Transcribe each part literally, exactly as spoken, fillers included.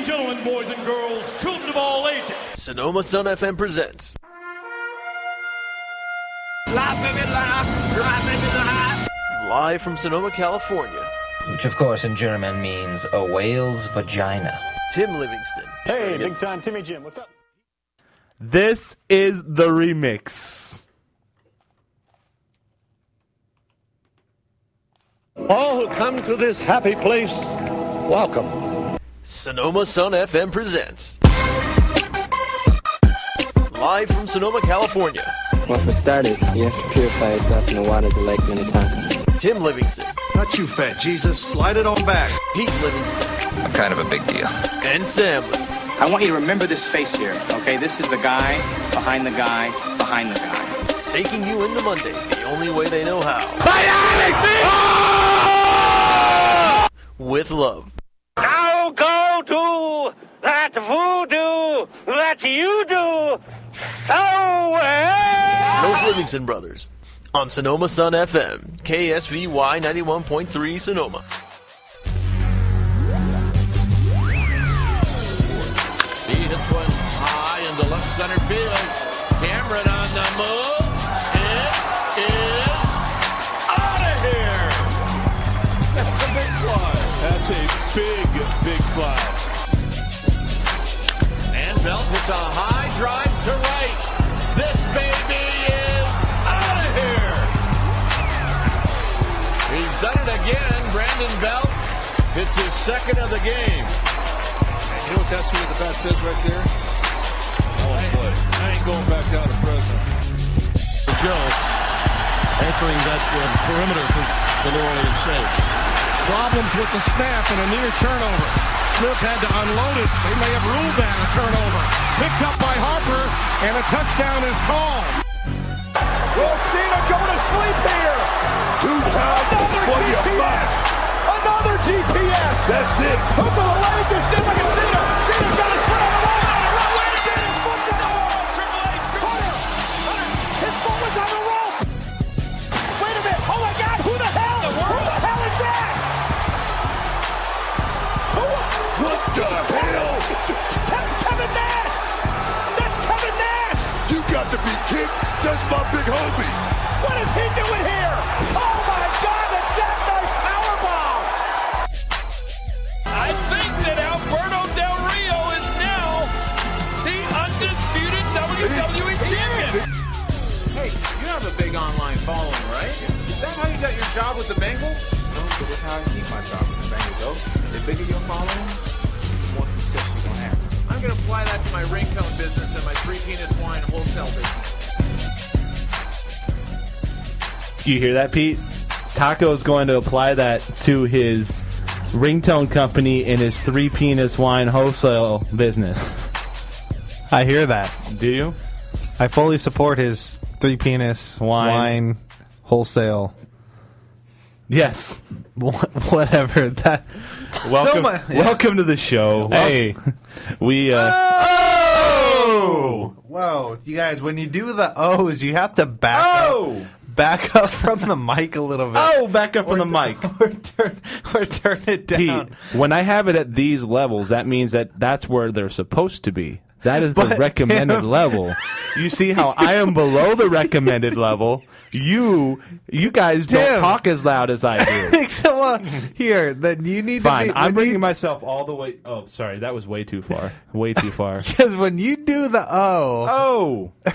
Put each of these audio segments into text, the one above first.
and gentlemen, boys and girls, children of all ages, Sonoma Sun F M presents. Laugh, baby, laugh. Laugh, baby, laugh. Live from Sonoma, California. Which, of course, in German means a whale's vagina. Tim Livingston. Hey, big time Timmy Jim. What's up? This is the remix. All who come to this happy place, welcome. Sonoma Sun F M presents. Live from Sonoma, California. Well, for starters, you have to purify yourself in the waters of Lake Minnetonka. Tim Livingston. Not you, fat Jesus. Slide it on back. Pete Livingston. I'm kind of a big deal. And Sam. I want you to remember this face here, okay? This is the guy behind the guy behind the guy. Taking you into Monday the only way they know how. Bionic Me! With love. Now go to that voodoo that you do so well. Those Livingston Brothers on Sonoma Sun F M, K S V Y ninety-one point three Sonoma. He hits one high into left center field. Cameron on the move. It is out of here. That's a big fly. That's a big, big fly. And Bell puts a high drive to right. This baby is out of here. He's done it again. Brandon Belt hits his second of the game. You know what that's what the bat says right there? Oh, boy. I ain't going back down to Fresno. Joe anchoring that uh, perimeter for the New Orleans Saints. Problems with the snap and a near turnover. Smith had to unload it. They may have ruled that a turnover. Picked up by Harper, and a touchdown is called. Will Cena go to sleep here? Two-time for your bus. Another G P S. That's it. Hook of the leg is different. Cena. Cena's got his foot on the line. Cena's foot to the wall. Triple H. Hunter. Hunter. His foot was on the rope. Wait a minute. Oh my God. Who the hell? The who the hell is that? Who? What the hell? Kevin Nash. That's Kevin Nash. You got to be kidding. That's my big homie. What is he doing here? Oh my God. The jackknife powerbomb. I think that Alberto Del Rio is now the undisputed W W E champion. Hey, you have a big online following, right? Is that how you got your job with the Bengals? No, but that's how I keep my job with the Bengals, though. The bigger your following, the more success you're going to have. I'm going to apply that to my ringtone business and my three-penis wine wholesale business. Do you hear that, Pete? Taco's going to apply that to his ringtone company in his three penis wine wholesale business. I hear that. Do you? I fully support his three penis wine, wine wholesale. Yes. Whatever that. Welcome, so much, yeah. welcome to the show. Hey, we. Uh, oh! Whoa, you guys! When you do the O's, you have to back oh! up. Back up from the mic a little bit. Oh, back up from or the mic. Or turn, or turn it down. Pete, when I have it at these levels, that means that that's where they're supposed to be. That is the but recommended Tim, level. You see how I am below the recommended level? You you guys Tim. don't talk as loud as I do. so, uh, here, then you need Fine, to be... I'm bringing you, myself all the way... Oh, sorry, that was way too far. Way too far. Because when you do the O... Oh!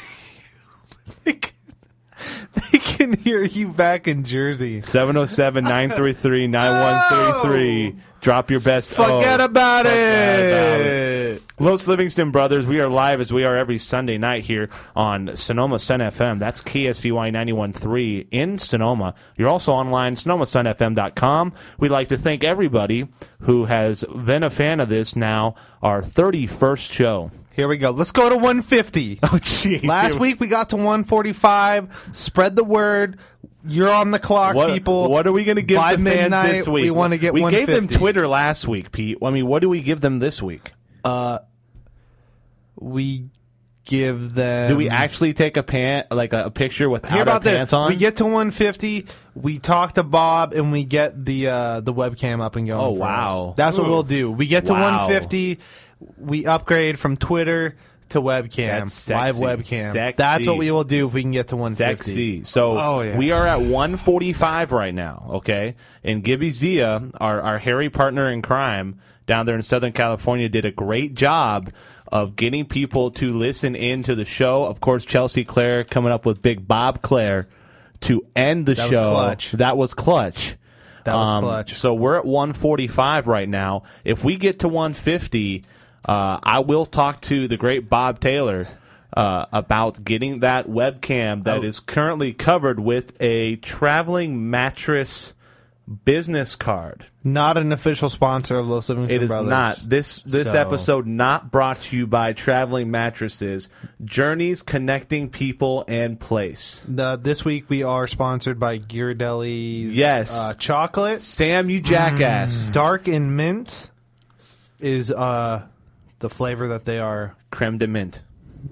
They can hear you back in Jersey. seven oh seven, nine three three, nine one three three. Drop your best. Forget oh, about, forget it. about it. Los Livingston Brothers, we are live as we are every Sunday night here on Sonoma Sun F M. That's K S V Y ninety-one point three in Sonoma. You're also online, sonoma sun f m dot com. We'd like to thank everybody who has been a fan of this now, our thirty-first show. Here we go. Let's go to one fifty. Oh, jeez. Last week we got to one forty-five. Spread the word. You're on the clock, what, people. What are we going to give By the fans midnight, this week? We want to get We one fifty. gave them Twitter last week, Pete. I mean, what do we give them this week? Uh, we give them. Do we actually take a pant like a, a picture without Hear about our pants this. on? We get to one fifty. We talk to Bob, and we get the uh, the webcam up and going. Oh, for wow. us. That's what Ooh. we'll do. We get to Wow. one fifty. We upgrade from Twitter to webcam, That's live sexy. webcam. Sexy. That's what we will do if we can get to one fifty. Sexy. So Oh, yeah. we are at one forty-five right now, okay? And Gibby Zia, our, our hairy partner in crime down there in Southern California, did a great job of getting people to listen in to the show. Of course, Chelsea Clare coming up with Big Bob Clare to end the That was show. clutch. That was clutch. That was Um, clutch. So we're at one forty-five right now. If we get to one fifty, uh, I will talk to the great Bob Taylor uh, about getting that webcam that Oh. is currently covered with a traveling mattress business card. Not an official sponsor of Los Livingston It is Brothers. not. This this So- episode not brought to you by Traveling Mattresses. Journeys connecting people and place. The, this week we are sponsored by Ghirardelli's Yes. uh, chocolate. Sam, you jackass. Dark and mint is uh, the flavor that they are Creme de mint.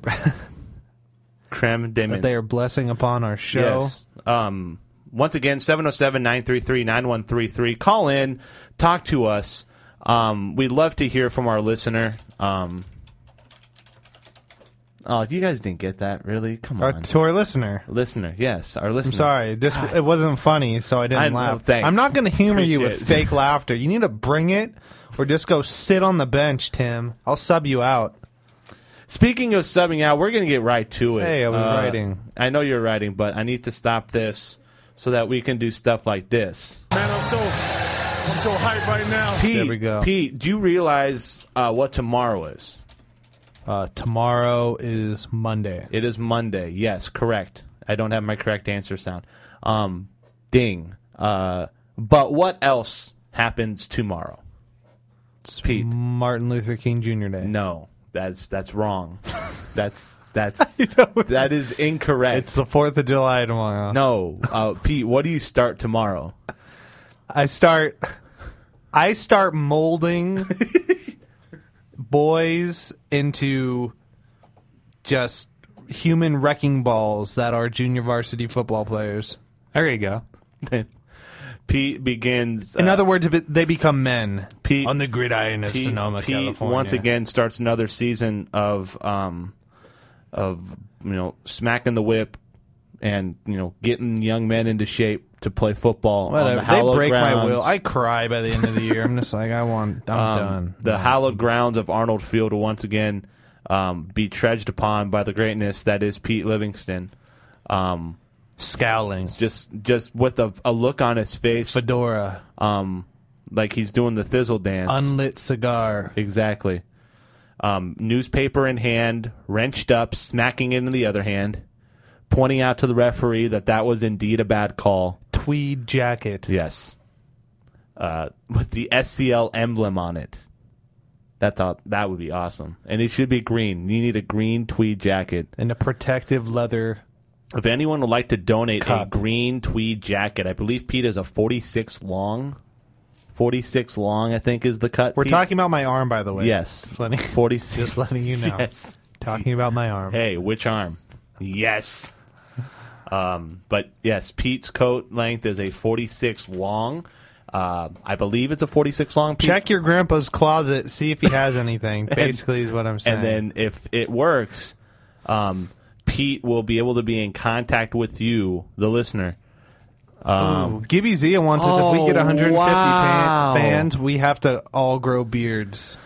Creme de that mint. they are blessing upon our show. Yes. Um, once again, seven oh seven, nine three three, nine one three three. Call in. Talk to us. Um, we'd love to hear from our listener. Um, oh, you guys didn't get that, really? Come Our, on. to our listener. Listener, yes, our listener. I'm sorry. This God. it wasn't funny, so I didn't I know, laugh. thanks. I'm not going to humor you with Appreciate it. fake laughter. You need to bring it, or just go sit on the bench, Tim. I'll sub you out. Speaking of subbing out, we're going to get right to it. Hey, I was Uh, writing. I know you're writing, but I need to stop this so that we can do stuff like this. Man, I'm so, I'm so hyped right now. Pete, There we go. Pete, do you realize uh, what tomorrow is? Uh, tomorrow is Monday. It is Monday. Yes, correct. I don't have my correct answer sound. Um, ding. Uh, but what else happens tomorrow? Pete. Martin Luther King Junior Day. No, that's that's wrong. that's that's that is incorrect. It's the fourth of July tomorrow. No, uh, Pete. What do you start tomorrow? I start I start molding boys into just human wrecking balls that are junior varsity football players. There you go. Pete begins. In uh, other words, they become men Pete, on the gridiron of Pete, Sonoma, Pete California. once again starts another season of um, of you know smacking the whip and you know getting young men into shape to play football. Whatever. On the They hallowed break my grounds. will. I cry by the end of the year. I'm just like, I want. I'm Um, done. The hallowed grounds of Arnold Field will once again um, be trudged upon by the greatness that is Pete Livingston. Um, Scowling, just just with a, a look on his face, fedora, um, like he's doing the thizzle dance, unlit cigar. Exactly. Um, newspaper in hand, wrenched up, smacking it in the other hand, pointing out to the referee that that was indeed a bad call. Tweed jacket. Yes. Uh, with the S C L emblem on it. That's all, that would be awesome. And it should be green. You need a green tweed jacket. And a protective leather. If anyone would like to donate cup. a green tweed jacket, I believe Pete is a forty-six long. forty-six long, I think, is the cut. We're Pete. talking about my arm, by the way. Yes. Just letting, forty-six. just letting you know. Yes. Talking about my arm. Hey, which arm? Yes. Um, but yes, Pete's coat length is a forty-six long. Uh, I believe it's a forty-six long. Pete. Check your grandpa's closet, see if he has anything. Basically, is what I'm saying. And then if it works, um, Pete will be able to be in contact with you, the listener. Um, Ooh, Gibby Zia wants us, if we get one hundred fifty wow. pan- fans, we have to all grow beards.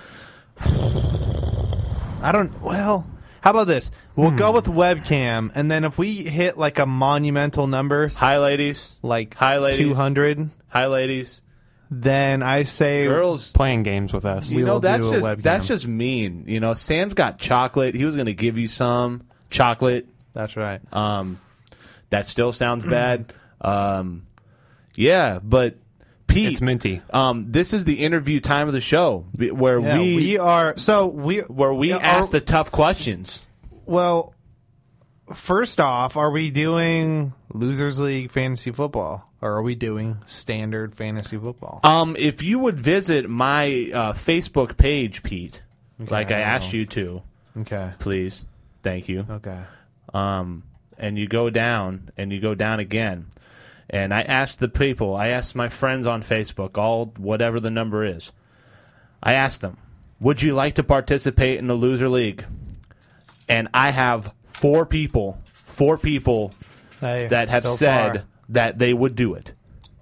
I don't, well, how about this? We'll Hmm. go with webcam, and then if we hit like a monumental number, hi ladies, like hi ladies, two hundred, hi ladies, then I say girls playing games with us. You we know will that's do a just webcam. that's just mean. You know, Sam's got chocolate. He was going to give you some chocolate. That's right. Um, that still sounds bad. Um, yeah, but Pete, It's minty. Um, this is the interview time of the show b- where Yeah, we, we are, so we, where we Yeah, ask are- the tough questions. well, first off, are we doing Losers League fantasy football? Or are we doing standard fantasy football? Um, if you would visit my uh, Facebook page, Pete, Okay, like I I asked will. you to, Okay. please. Thank you. Okay. Um, and you go down, and you go down again. And I asked the people, I asked my friends on Facebook, all whatever the number is, I asked them, would you like to participate in the Loser League? And I have four people, four people Hey, that have so said far. that they would do it.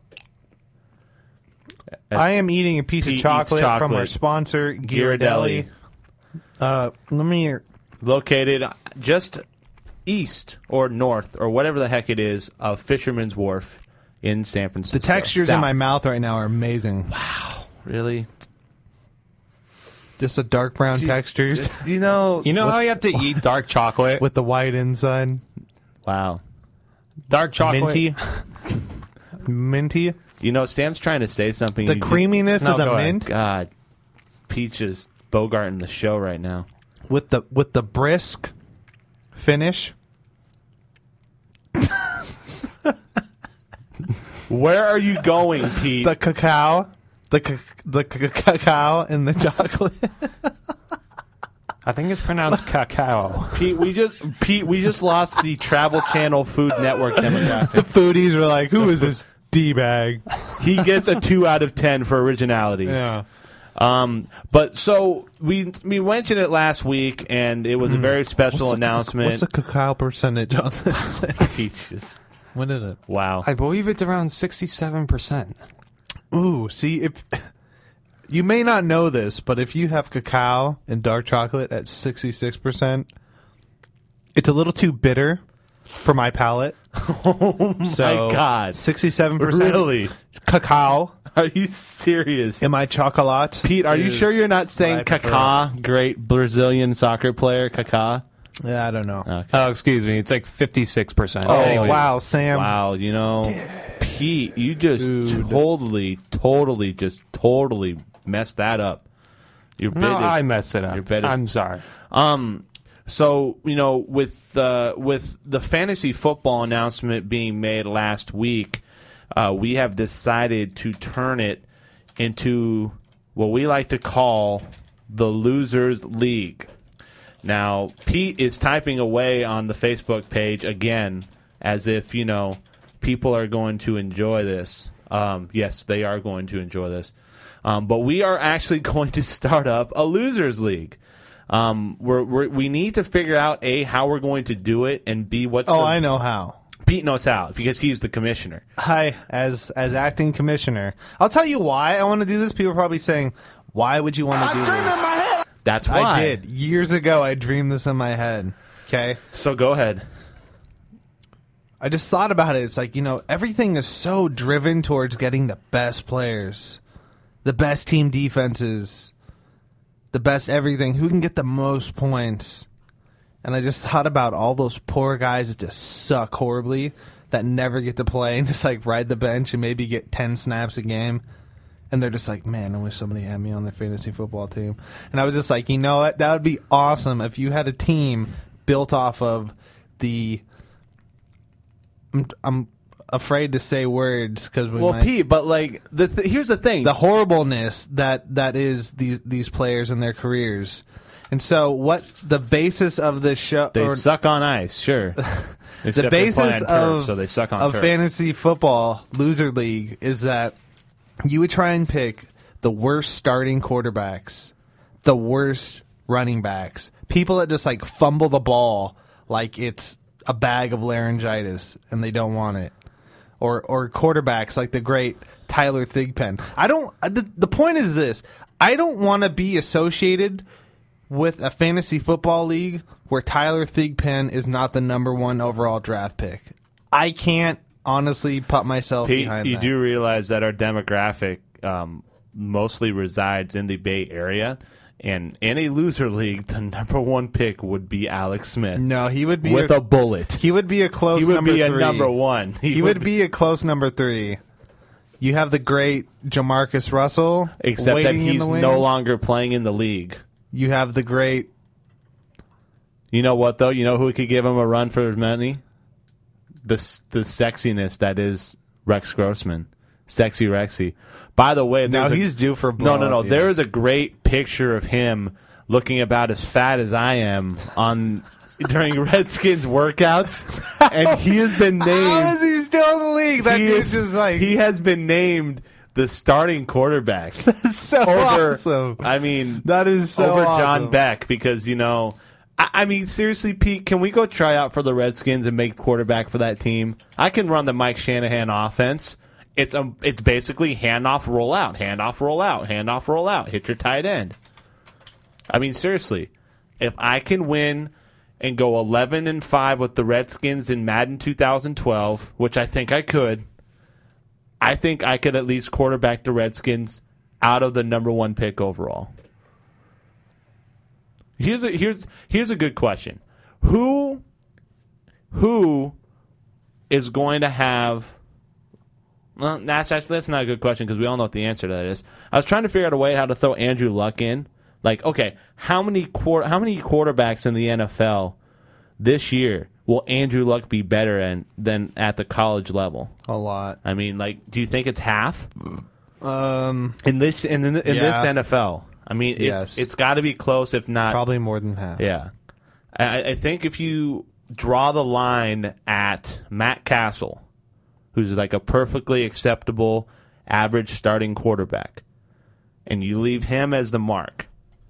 I am eating a piece Pete of eats chocolate, from chocolate. our sponsor, Ghirardelli. Ghirardelli. Uh, let me... Located just east or north or whatever the heck it is of Fisherman's Wharf in San Francisco. The textures South. in my mouth right now are amazing. Wow. Really? Just the dark brown textures. Just, you know, You know how you have to eat dark chocolate? With the white inside. Wow. Dark chocolate. Minty. Minty. You know, Sam's trying to say something. The you just- creaminess No, of the go ahead. mint. God, Peach is bogarting the show right now. With the with the brisk finish. Where are you going, Pete? The cacao. The ca- the ca- cacao and the chocolate. I think it's pronounced cacao. Pete, we just Pete, we just lost the Travel Channel Food Network The demographic. foodies were like, who is this D-bag? He gets a two out of ten for originality. Yeah. Um, but so we we mentioned it last week, and it was a very special What's the- announcement. What's the cacao percentage on this? Peaches. What is it? Wow. I believe it's around sixty-seven percent. Ooh, see, if you may not know this, but if you have cacao and dark chocolate at sixty-six percent, it's a little too bitter for my palate. Oh my So, God. sixty-seven percent Really? cacao Are you serious? in my chocolate. Pete, are you is sure you're not what saying I prefer. Kaká, great Brazilian soccer player, Kaká? Yeah, I don't know. Okay. Oh, excuse me. It's like fifty-six percent. Oh, Anyway. wow, Sam. Wow, you know, Pete, you just Dude. totally, totally, just totally messed that up. Your No, bid is- I messed it up. your bid is- I'm sorry. Um, so you know, with uh, with the fantasy football announcement being made last week, uh, we have decided to turn it into what we like to call the Losers League. Now, Pete is typing away on the Facebook page again, as if you know people are going to enjoy this. Um, yes, they are going to enjoy this. Um, but we are actually going to start up a Losers League. Um, we're, we're, we need to figure out, A, how we're going to do it, and B, what's Oh, the... I know how. Pete knows how, because he's the commissioner. Hi, as as acting commissioner. I'll tell you why I want to do this. People are probably saying, why would you want to do this? That's why. I did. Years ago, I dreamed this in my head. Okay? So go ahead. I just thought about it. It's like, you know, everything is so driven towards getting the best players, the best team defenses, the best everything. Who can get the most points? And I just thought about all those poor guys that just suck horribly, that never get to play and just like ride the bench and maybe get ten snaps a game. And they're just like, man, I wish somebody had me on their fantasy football team. And I was just like, you know what? That would be awesome if you had a team built off of the... I'm, I'm afraid to say words because we Well, might, Pete, but like, the th- here's the thing. the horribleness that that is these these players and their careers. And so, what the basis of this show? They or suck on ice, sure. Except the they basis play on turf, of so they suck on of turf. fantasy football loser league is that you would try and pick the worst starting quarterbacks, the worst running backs, people that just like fumble the ball like it's a bag of laryngitis and they don't want it. Or or quarterbacks like the great Tyler Thigpen. I don't. The, the point is this: I don't want to be associated with a fantasy football league where Tyler Thigpen is not the number one overall draft pick. I can't honestly put myself Pete, behind you that. do realize that our demographic um, mostly resides in the Bay Area, and in a loser league, the number one pick would be Alex Smith. No, he would be with a, a bullet. He would be a close. He would number be a three. number one. He, He would, would be a close number three. You have the great Jamarcus Russell, Except that waiting in he's the wings. no longer playing in the league. You have the great. You know what, though? You know who could give him a run for his money? The s- the sexiness that is Rex Grossman. Sexy Rexy. By the way, Now there's a- he's due for a No, no, no. blow-up, yeah. There is a great picture of him looking about as fat as I am on during Redskins workouts, and he has been named. How is he still in the league? That he dude's is- just like he has been named the starting quarterback. That's so over, awesome. I mean, that is so over awesome. John Beck because you know. I, I mean, seriously, Pete, can we go try out for the Redskins and make quarterback for that team? I can run the Mike Shanahan offense. It's a, it's basically handoff, roll out, handoff, roll out, handoff, roll out. Hit your tight end. I mean, seriously, if I can win and go eleven and five with the Redskins in Madden two thousand twelve, which I think I could, I think I could at least quarterback the Redskins out of the number one pick overall. Here's a here's here's a good question. Who who is going to have well, that's actually that's not a good question because we all know what the answer to that is. I was trying to figure out a way how to throw Andrew Luck in. Like, okay, how many quar- how many quarterbacks in the N F L this year will Andrew Luck be better in, than at the college level? A lot. I mean, like, do you think it's half? Um, in this in, in, in yeah. this N F L, I mean, it's Yes. it's got to be close, if not Probably more than half. Yeah, I, I think if you draw the line at Matt Castle, who's like a perfectly acceptable average starting quarterback, and you leave him as the mark.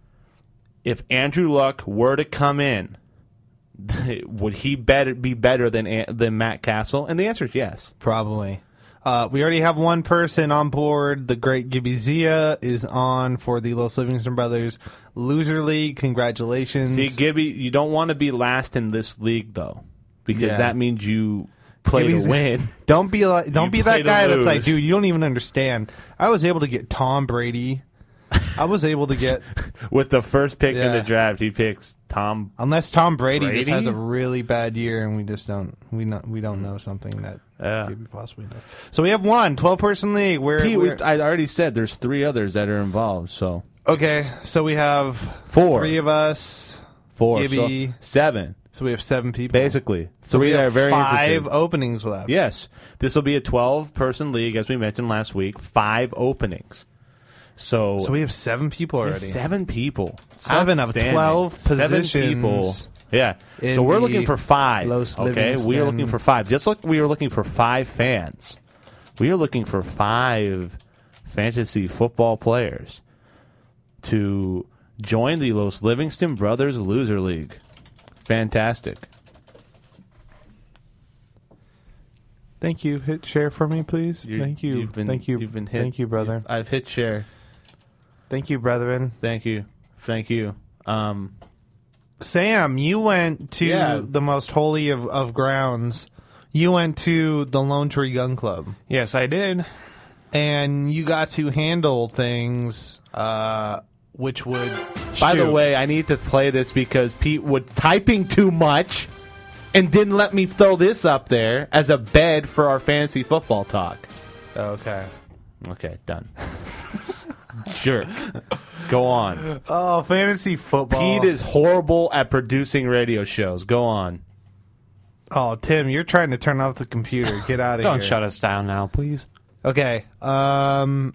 If Andrew Luck were to come in, would he better be better than than Matt Castle? And the answer is yes. Probably. Uh, we already have one person on board. The great Gibby Zia is on for the Los Livingston Brothers Loser League. Congratulations. See, Gibby, you don't want to be last in this league, though, because Yeah. that means you play Gibby's- to win. Don't be like, don't You be play that to guy that's like, lose. dude, you don't even understand. I was able to get Tom Brady. I was able to get With the first pick in Yeah. the draft, he picks Tom. unless Tom Brady, just Brady? has a really bad year and we just don't we not we don't know something that Yeah. Gibby possibly knows. So we have one twelve person league. Where Pete, we, I already said there's three others that are involved, so okay, so we have Four. three of us. four, Gibby. so seven, So we have seven people. basically. So three we that have are very five interested. openings left. Yes, this will be a twelve-person league, as we mentioned last week. Five openings. So, So we have seven people we have already. seven people. Seven of Outstanding. twelve Seven positions people. Yeah. in So we're the looking for five. Los Okay, we are looking Livingston- for five. Just like we are looking for five fans. We are looking for five fantasy football players to join the Los Livingston Brothers Loser League. Fantastic. Thank you. Hit share for me, please. You- Thank you. you've been- Thank you. you've been hit- Thank you, brother. I've hit share. Thank you, brethren. Thank you. Thank you. Um, Sam, you went to Yeah. the most holy of, of grounds. You went to the Lone Tree Gun Club. Yes, I did. And you got to handle things uh, which would. By the shoot. way, I need to play this because Pete was typing too much and didn't let me throw this up there as a bed for our fantasy football talk. Okay. Okay, done. Jerk. Go on. Oh, fantasy football. Pete is horrible at producing radio shows. Go on. Oh, Tim, you're trying to turn off the computer. Get out of here. Don't shut us down now, please. Okay. Um.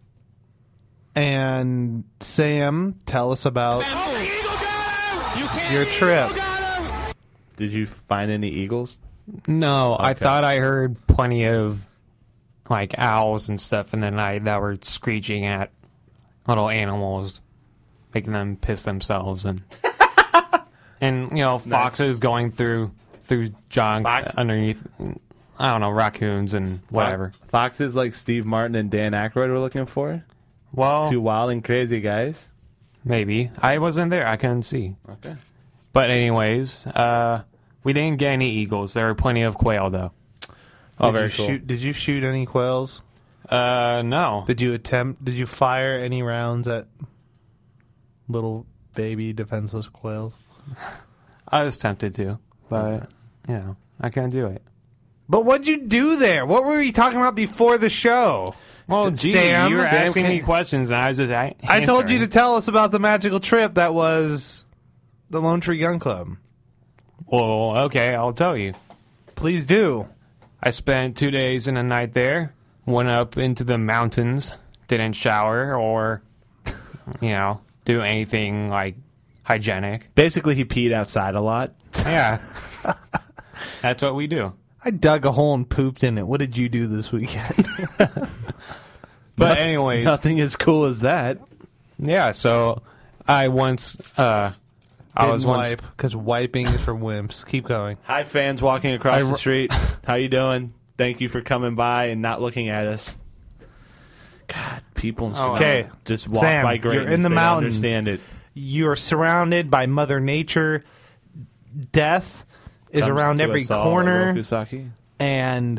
And Sam, tell us about your trip. Did you find any eagles? No, I Okay. thought I heard plenty of like owls and stuff in the night that were screeching at little animals, making them piss themselves, and and you know foxes going through through junk Fox? underneath. I don't know, raccoons and whatever. Foxes like Steve Martin and Dan Aykroyd were looking for? Well, Two wild and crazy guys? maybe I wasn't there. I couldn't see. Okay. But anyways, uh, we didn't get any eagles. There were plenty of quail though. Oh, Did very you cool. shoot? Did you shoot any quails? Uh, no. Did you attempt? Did you fire any rounds at little baby defenseless quails? I was tempted to, but you know, I couldn't do it. But what'd you do there? What were we talking about before the show? Well, S- gee, Sam, you were Sam, asking can- me questions, and I was just a- I told you to answering. tell us about the magical trip that was the Lone Tree Gun Club. Well, okay, I'll tell you. Please do. I spent two days and a night there. Went up into the mountains. Didn't shower or, you know, do anything like hygienic. Basically, he peed outside a lot. Yeah. That's what we do. I dug a hole and pooped in it. What did you do this weekend? But anyways. Nothing as cool as that. Yeah, so I once... Uh, I was once... wipe, because wiping is for wimps. Keep going. Hi, fans walking across I- the street. How you doing? Thank you for coming by and not looking at us. God, people in Sonoma Okay, just walk Sam, by greatness. you're in the They don't mountains. understand it. You're surrounded by Mother Nature. Death is Comes around to every us all, corner, Rokusaki. and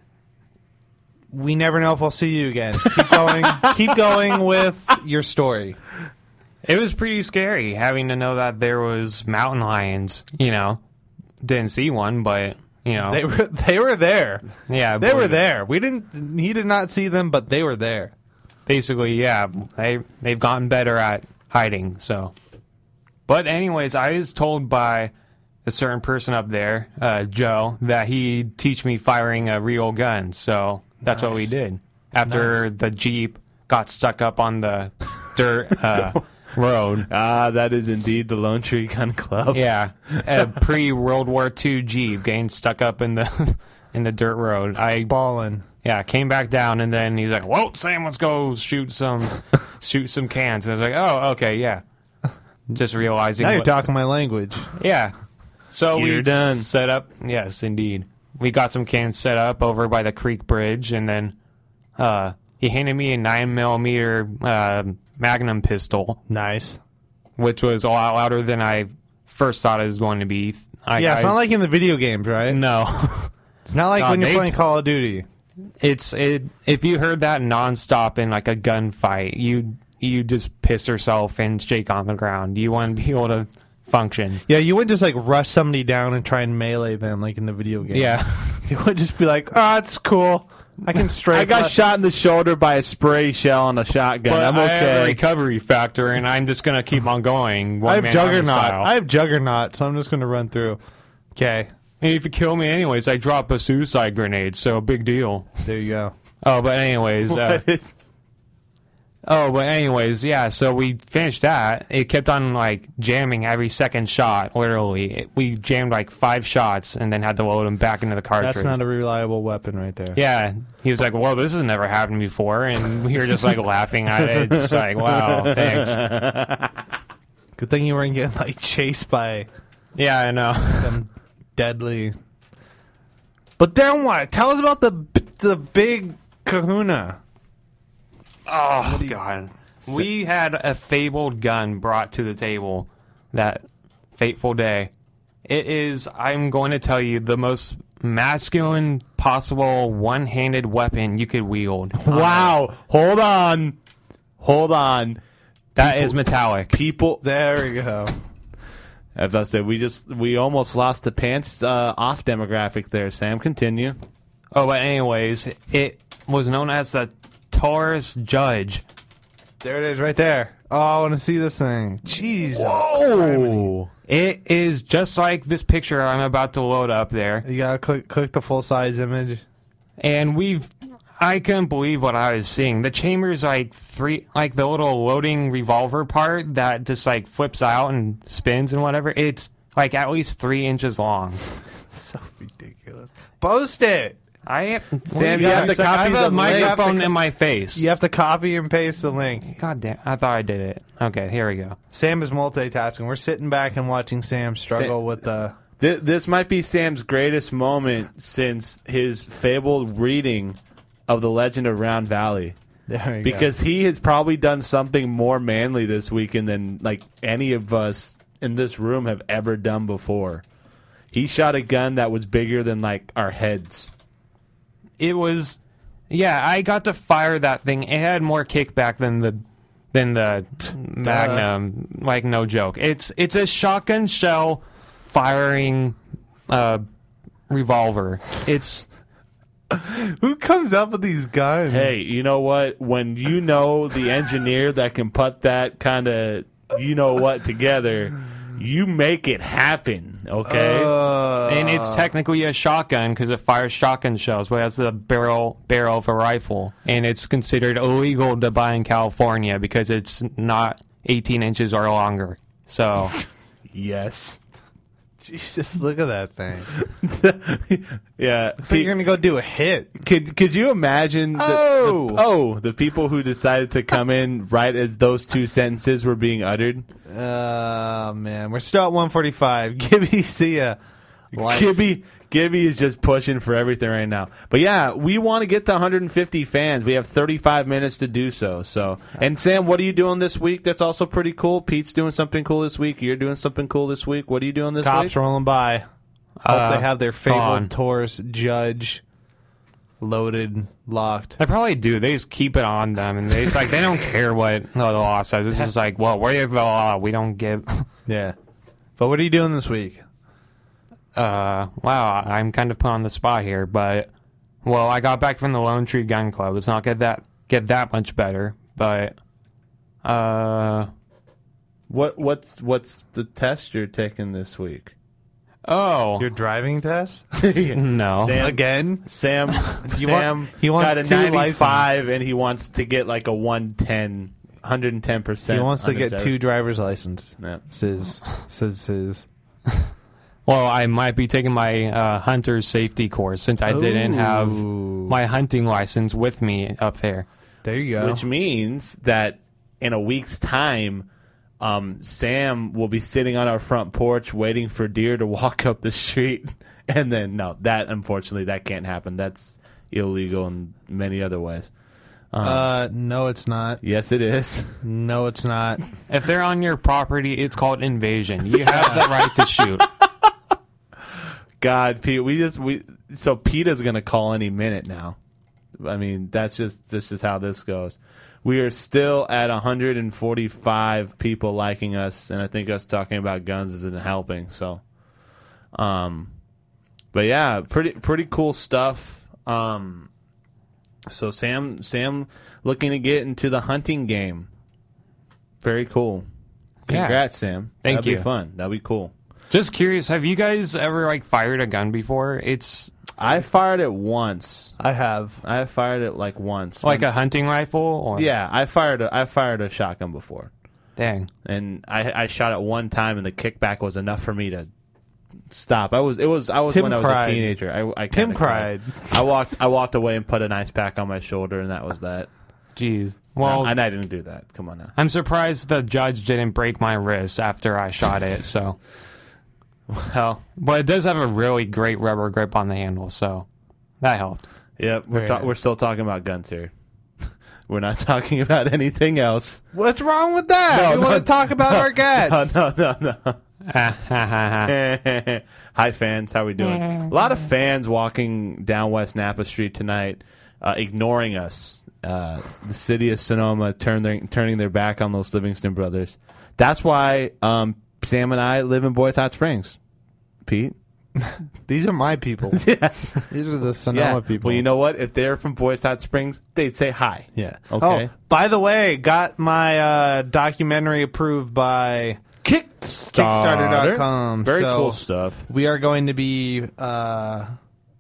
we never know if we'll see you again. Keep going. Keep going with your story. It was pretty scary having to know that there was mountain lions, you know. Didn't see one, but, you know. They were they were there. Yeah, They were believe it. there. We didn't he did not see them, but they were there. Basically, yeah, they they've gotten better at hiding. So, but anyways, I was told by a certain person up there, uh, Joe, that he'd teach me firing a real gun. So that's what we Nice. did. After Nice. the Jeep got stuck up on the dirt uh, road. Ah, that is indeed the Lone Tree Gun Club. Yeah, a pre World War Two Jeep getting stuck up in the in the dirt road. I Ballin'. Yeah, came back down, and then he's like, "Whoa, Sam, let's go shoot some, shoot some cans." And I was like, "Oh, okay, yeah." Just realizing. Now you're what- talking my language. Yeah. So You're we done. set up. Yes, indeed. We got some cans set up over by the creek bridge, and then uh, he handed me a nine millimeter uh, Magnum pistol. Nice. Which was a lot louder than I first thought it was going to be. I, yeah, it's I, not like in the video games, right? No. It's not like Uh, when you're they- playing Call of Duty. It's it. If you heard that nonstop in like a gunfight, you you just piss yourself and shake on the ground. You want to be able to function. Yeah, you wouldn't just like rush somebody down and try and melee them like in the video game. Yeah. You would just be like, "Oh, it's cool. I can strafe." I got my-" shot in the shoulder by a spray shell on a shotgun. But I'm I have a okay. recovery factor, and I'm just gonna keep on going. I have one-man army Juggernaut. style. I have Juggernaut, so I'm just going to run through. Okay. And if you kill me anyways, I drop a suicide grenade, so big deal. There you go. Oh, but anyways, uh, What is- oh, but anyways, yeah. So we finished that. It kept on like jamming every second shot. Literally, It- we jammed like five shots, and then had to load them back into the cartridge. That's not a reliable weapon right there. Yeah, he was like, "Whoa, this has never happened before," and we were just like laughing at it, just like, "Wow, thanks." Good thing you weren't getting like chased by Yeah, I know. some deadly. But then what? Tell us about the the big kahuna. Oh God, we had a fabled gun brought to the table that fateful day. It is, I'm going to tell you, the most masculine possible one-handed weapon you could wield. Wow. Hold on. Hold on. That People- is metallic. People. There we go. As I said, we just we almost lost the pants uh, off demographic there. Sam, continue. Oh, but anyways, it was known as the Taurus Judge. There it is, right there. Oh, I want to see this thing. Jeez. Whoa! It is just like this picture I'm about to load up there. You gotta click click the full size image. And we've, I couldn't believe what I was seeing. The chamber's like three, like the little loading revolver part that just like flips out and spins and whatever. It's like at least three inches long. So ridiculous. Post it. I Sam, you you have have to I copy have the a link. microphone in my face. You have to copy and paste the link. God damn! I thought I did it. Okay, here we go. Sam is multitasking. We're sitting back and watching Sam struggle Sam- with the. Th- this might be Sam's greatest moment since his fabled reading of The Legend of Round Valley. There you Because he has probably done something more manly this weekend than like any of us in this room have ever done before. He shot a gun that was bigger than like our heads. It was, yeah. I got to fire that thing. It had more kickback than the than the Magnum. Like no joke. It's it's a shotgun shell firing uh, revolver. It's Who comes up with these guns? Hey, you know what? When you know the engineer that can put that kind of you know what together, you make it happen, okay? Uh, and it's technically a shotgun because it fires shotgun shells, but it has the barrel barrel of a rifle, and it's considered illegal to buy in California because it's not eighteen inches or longer. So, yes. Jesus, look at that thing. Yeah. So you're going to go do a hit. Could could you imagine the, Oh! the, oh, the people who decided to come in right as those two sentences were being uttered? Oh, man. We're still at one forty-five. Gibby, see ya. Likes. Gibby, Gibby is just pushing for everything right now. But yeah, we want to get to one hundred fifty fans. We have thirty-five minutes to do so. So, and Sam, what are you doing this week? That's also pretty cool. Pete's doing something cool this week. You're doing something cool this week. What are you doing this Cops week? rolling by. Hope Uh, they have their gone. fabled Taurus Judge loaded, locked. They probably do. They just keep it on them, and they just like they don't care what the law says. It's just like, well, where you the law? We don't give. Yeah. But what are you doing this week? Uh, wow, I'm kind of put on the spot here, but well, I got back from the Lone Tree Gun Club. It's not get that get that much better, but uh, What what's what's the test you're taking this week? oh, Your driving test? no, Sam, Again? Sam, He Sam want- he wants got a two ninety-five, and he wants to get like a one ten, one hundred ten percent. He wants to get two driver's licenses. Yeah. Says, says his. Well, I might be taking my uh, hunter safety course since I didn't have Ooh. my hunting license with me up there. There you go. Which means that in a week's time, um, Sam will be sitting on our front porch waiting for deer to walk up the street. And then, no, that, unfortunately, that can't happen. That's illegal in many other ways. Um, uh, no, it's not. yes, it is. No, it's not. If they're on your property, it's called invasion. You have the right to shoot. God, Pete, we just we so PETA's gonna call any minute now. I mean, that's just that's just how this goes. We are still at one hundred forty-five people liking us, and I think us talking about guns isn't helping. So, um, but yeah, pretty pretty cool stuff. Um, so Sam Sam looking to get into the hunting game. Very cool. Congrats, Yeah. Sam. Thank That'd you. be fun. That'd be cool. Just curious, have you guys ever like fired a gun before? It's I fired it once. I have. I fired it like once. like When- a hunting rifle, or Yeah, I fired a I fired a shotgun before, dang. and I I shot it one time, and the kickback was enough for me to stop. I was it was I was Tim when I was cried. a teenager. I, I Tim kinda cried. I walked I walked away and put an ice pack on my shoulder, and that was that. Jeez. Well, and I didn't do that. Come on now. I'm surprised the judge didn't break my wrist after I shot it. So, well, but it does have a really great rubber grip on the handle, so that helped. Yep, we're Very ta- nice. we're still talking about guns here. We're not talking about anything else. What's wrong with that? No, we no, want to talk about no, our guts. No, no, no, no. Hi, fans. How we doing? A lot of fans walking down West Napa Street tonight, uh, ignoring us. Uh, the city of Sonoma turn their, turning their back on those Livingston brothers. That's why um, Sam and I live in Boys Hot Springs. Pete? These are my people. Yeah. These are the Sonoma Yeah. people. Well, you know what? If they're from Boys Hot Springs, they'd say hi. Yeah. Okay. Oh, by the way, got my uh, documentary approved by Kickstarter. Kickstarter dot com. Very So cool stuff. We are going to be uh,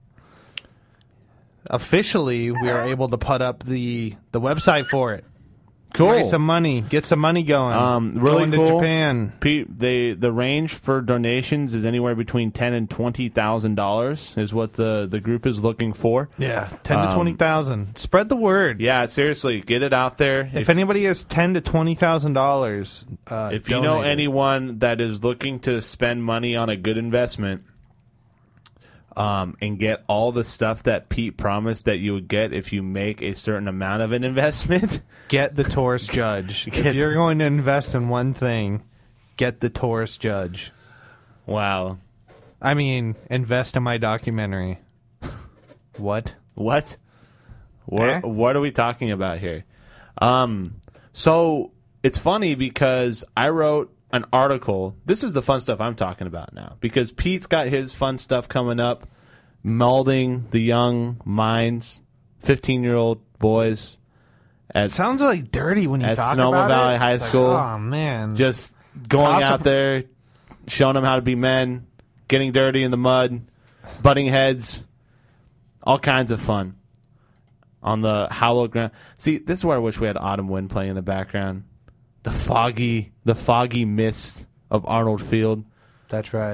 officially. We are able to put up the the website for it. Cool. Raise some money. Get some money going. Um, really going cool. to Japan. Pete, they the range for donations is anywhere between ten and twenty thousand dollars. Is what the, the group is looking for. Yeah, ten Um, to twenty thousand. Spread the word. Yeah, seriously, get it out there. If, If, anybody has ten to twenty thousand dollars, uh, if you know donate it. anyone that is looking to spend money on a good investment, um, and get all the stuff that Pete promised that you would get if you make a certain amount of an investment, get the Taurus Judge. Get- If you're going to invest in one thing, get the Taurus Judge. wow, I mean, invest in my documentary. What? what, what, Eh? what are we talking about here? Um, so it's funny because I wrote an article. This is the fun stuff I'm talking about now because Pete's got his fun stuff coming up, molding the young minds, fifteen-year-old boys. At, Sounds like dirty when you at talk Sonoma about Valley it. High It's like, School. oh man, Just going Lots out of- there, showing them how to be men, getting dirty in the mud, butting heads, all kinds of fun on the hallowed ground. See, this is where I wish we had Autumn Wind playing in the background. The foggy, the foggy mists of Arnold Field. that's right.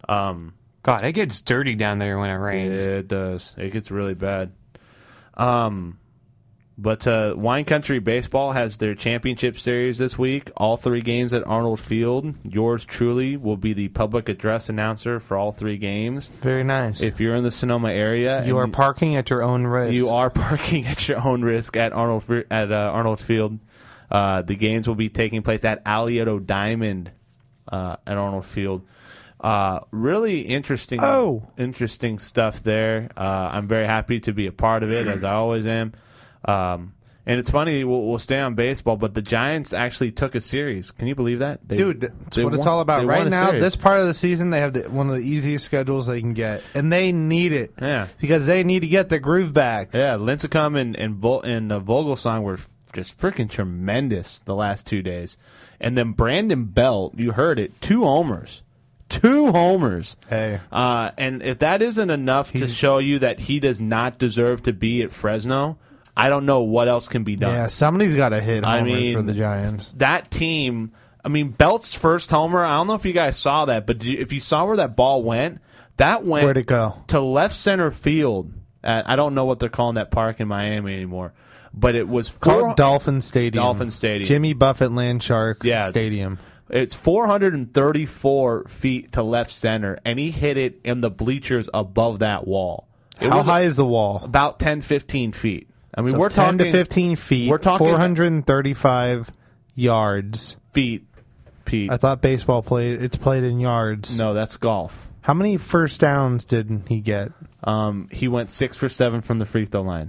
Um, God, it gets dirty down there when it rains. It does. It gets really bad. Um, but uh, Wine Country Baseball has their championship series this week. All three games at Arnold Field. Yours truly will be the public address announcer for all three games. Very nice. If you're in the Sonoma area, you are parking at your own risk. You are parking at your own risk at Arnold at uh, Arnold Field. Uh, the games will be taking place at Aliotto Diamond uh, at Arnold Field. Uh, really interesting, oh. interesting stuff there. Uh, I'm very happy to be a part of it, as I always am. Um, and it's funny, we'll, we'll stay on baseball, but the Giants actually took a series. Can you believe that? They, Dude, that's they what won, it's all about. Right now, series. this part of the season, they have the, one of the easiest schedules they can get, and they need it. Yeah. Because they need to get the groove back. Yeah, Lincecum and, and, Vol- and uh, Vogelsong were just freaking tremendous the last two days. And then Brandon Belt, you heard it, two homers. Two homers. Hey. Uh, and if that isn't enough He's, to show you that he does not deserve to be at Fresno, I don't know what else can be done. Yeah, somebody's got to hit homers I mean, for the Giants. That team, I mean, Belt's first homer, I don't know if you guys saw that, but if you saw where that ball went, that went Where'd it go? to left center field. At, I don't know what they're calling that park in Miami anymore, but it was four, called Dolphin Stadium. Dolphin Stadium. Jimmy Buffett Landshark yeah, Stadium. It's four hundred thirty-four feet to left center, and he hit it in the bleachers above that wall. It How high is the wall? About ten, fifteen feet. I mean, so we're ten talking to fifteen feet. We're talking four hundred thirty-five yards. Feet, Pete. I thought baseball played. It's played in yards. No, that's golf. How many first downs did he get? Um, he went six for seven from the free throw line.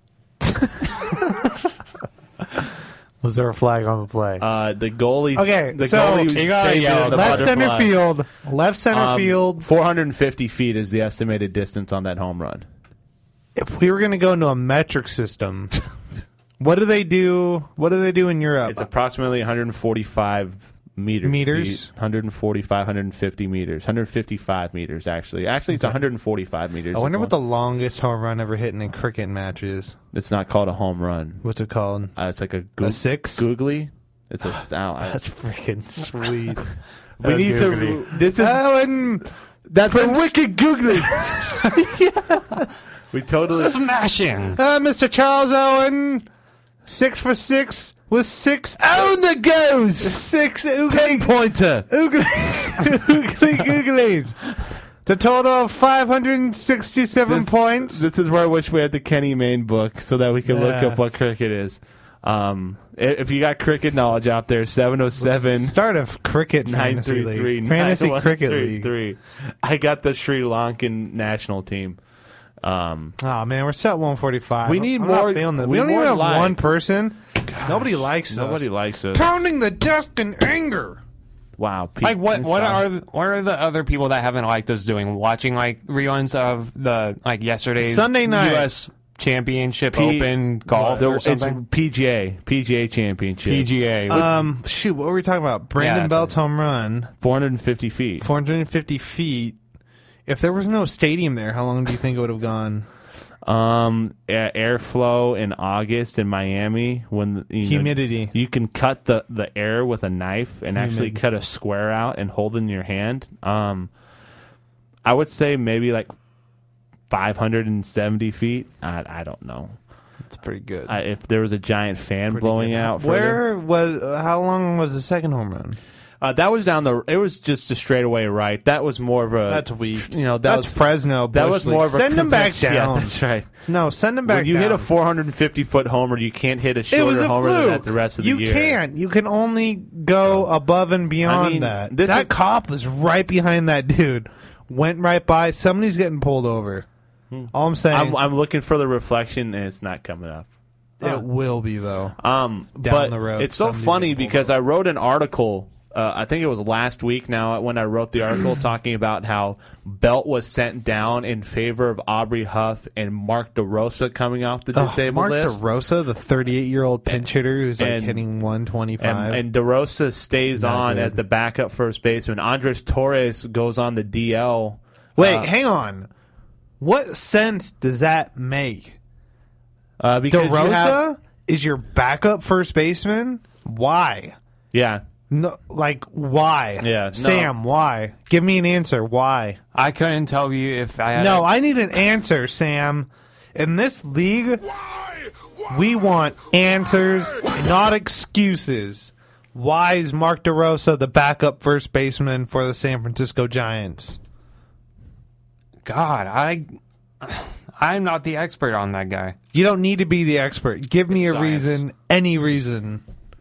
Was there a flag on the play? Uh, the goalie. Okay, the so goalie you gotta yell. Left center field. Left center um, field. four hundred fifty feet is the estimated distance on that home run. If we were going to go into a metric system, what do they do? What do they do in Europe? It's approximately one hundred forty-five meters. Meters? Feet, one forty-five, one fifty meters. one fifty-five meters, actually. Actually, it's one hundred forty-five meters. I wonder what the longest home run ever hit in a cricket match is. It's not called a home run. What's it called? Uh, it's like a, go- a six? Googly. It's a style. That's freaking sweet. we uh, need googly. to. This is. Oh, and that's a wicked googly. yeah. We totally smashing. Uh, Mister Charles Owen, six for six with six. On the goes. Six oogly, ten pointer. Oogly, oogly googlies. It's a total of five hundred sixty-seven this, points. This is where I wish we had the Kenny Mayne book so that we could yeah. look up what cricket is. Um, if you got cricket knowledge out there, seven oh seven. Start of cricket nine fantasy three three league. Fantasy cricket league. Three. I got the Sri Lankan national team. Um, oh man, we're still at one forty-five. We need I'm more. Not feeling that. We, we don't need even have likes. one person. Gosh, nobody likes us. Nobody likes us. Pounding the desk in anger. Wow. Pete, like what? What are what are the other people that haven't liked us doing? Watching like reruns of the like yesterday's Sunday night U S Championship P- Open golf the, or something. It's P G A P G A Championship. P G A. Um, shoot, what were we talking about? Brandon Yeah, Belt's home run, four hundred fifty feet. four hundred fifty feet. If there was no stadium there, how long do you think it would have gone? Um, a- airflow in August in Miami when you know, humidity. You can cut the, the air with a knife and Humid. actually cut a square out and hold it in your hand. Um, I would say maybe like five hundred seventy feet. I I don't know. It's pretty good. I, if there was a giant fan Pretty blowing good. out, Where was? How long was the second home run? Uh, that was down the. It was just a straightaway right. That was more of a. That's weak. You know, that that's was Fresno. That Bush was League. more of a. Send him back convention. down. Yeah, that's right. No, send him back. When you down. hit a four hundred fifty foot homer, you can't hit a It shorter was a homer fluke. than that the rest of the you year. You can't. You can only go above and beyond I mean, that. this that is- cop was right behind that dude. Went right by. Somebody's getting pulled over. All I'm saying. I'm, I'm looking for the reflection, and it's not coming up. It will be though. Um, Down but the road, it's so somebody's funny getting pulled because I wrote an article. Uh, I think it was last week now when I wrote the article talking about how Belt was sent down in favor of Aubrey Huff and Mark DeRosa coming off the Ugh, disabled Mark list. DeRosa, the thirty-eight-year-old pinch hitter who's like and- hitting one twenty-five. And, and DeRosa stays Not on good. as the backup first baseman. Andres Torres goes on the D L. Wait, uh, hang on. What sense does that make? Uh, because you DeRosa have- is your backup first baseman? Why? Yeah. No, like why? Yeah, no. Sam, why? Give me an answer. Why? I couldn't tell you if I had. No, a- I need an answer, Sam. In this league, we want answers, not excuses. Why is Mark DeRosa the backup first baseman for the San Francisco Giants? God, I, I'm not the expert on that guy. You don't need to be the expert. Give me It's a science. reason, any reason.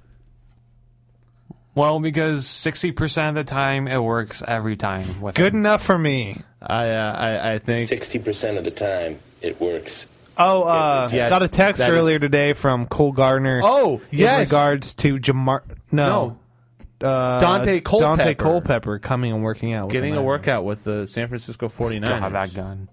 Well, because sixty percent of the time it works every time. With Good him. enough for me. I uh, I, I think sixty percent of the time it works. Oh, uh, Yes, got a text that is- earlier today from Cole Gardner. Oh, in yes. regards to Jamar. No. Uh, Dante Culpepper. Dante Culpepper coming and working out. With getting the a Niners. workout with the San Francisco forty-niners. God, that gun.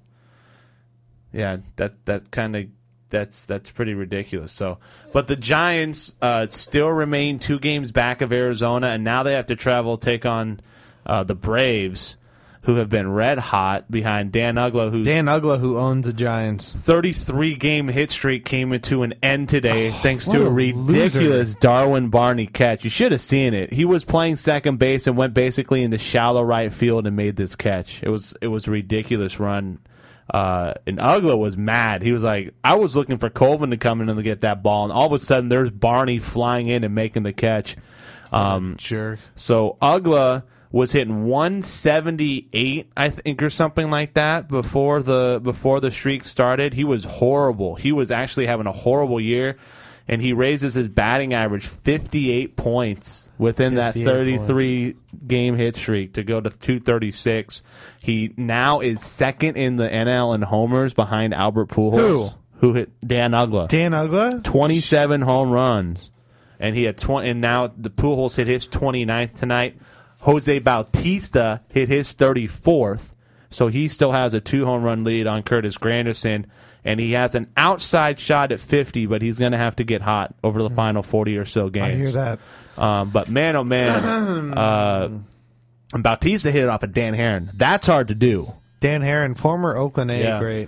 Yeah, that that kind of that's that's pretty ridiculous. So, but the Giants uh, still remain two games back of Arizona, and now they have to travel take on uh, the Braves, who have been red hot behind Dan Ugla, who's Dan Ugla, who owns the Giants. thirty-three game hit streak came into an end today thanks what to a a ridiculous loser. Darwin Barney catch. You should have seen it. He was playing second base and went basically into shallow right field and made this catch. It was it was a ridiculous run. Uh, and Ugla was mad. He was like, I was looking for Colvin to come in and get that ball, and all of a sudden there's Barney flying in and making the catch. Um, sure. So Ugla was hitting one seventy-eight, I think, or something like that before the before the streak started. He was horrible. He was actually having a horrible year, and he raises his batting average fifty-eight points within that fifty-eight thirty-three game hit streak to go to two thirty-six. He now is second in the N L in homers behind Albert Pujols. Who? Who hit Dan Ugla? Dan Ugla? twenty-seven home runs. And he had twenty, and now the Pujols hit his twenty-ninth tonight. Jose Bautista hit his thirty-fourth, so he still has a two home run lead on Curtis Granderson, and he has an outside shot at fifty, but he's going to have to get hot over the final forty or so games. I hear that. Um, but man, oh man, uh, Bautista hit it off of Dan Heron. That's hard to do. Dan Heron, former Oakland A, Yeah. great.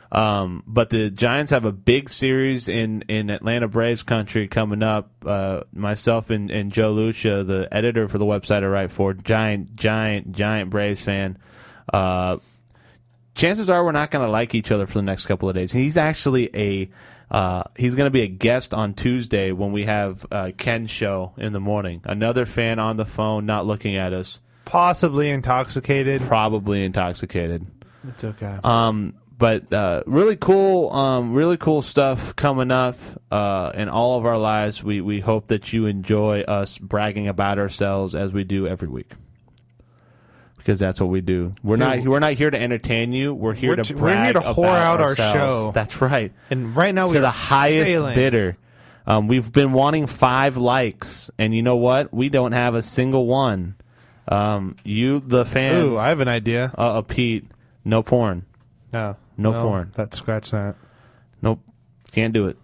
Um, but the Giants have a big series in, in Atlanta Braves country coming up. Uh, myself and, and Joe Lucia, the editor for the website I write for, giant, giant, giant Braves fan. Uh, chances are we're not going to like each other for the next couple of days. He's actually a uh, he's going to be a guest on Tuesday when we have uh, Ken's show in the morning. Another fan on the phone, not looking at us. Possibly intoxicated. Probably intoxicated. It's okay. Um, but uh, really cool, um, really cool stuff coming up uh, in all of our lives. We we hope that you enjoy us bragging about ourselves as we do every week, because that's what we do. We're Dude, not we're not here to entertain you. We're here we're to t- brag we're here to whore about out our ourselves. show. That's right. And right now to we're the highest failing. bidder. Um, we've been wanting five likes, and you know what? We don't have a single one. Um, you, the fans. Ooh, I have an idea. Uh, uh, Pete, no porn. No. No no, porn. That scratch that. Nope. Can't do it.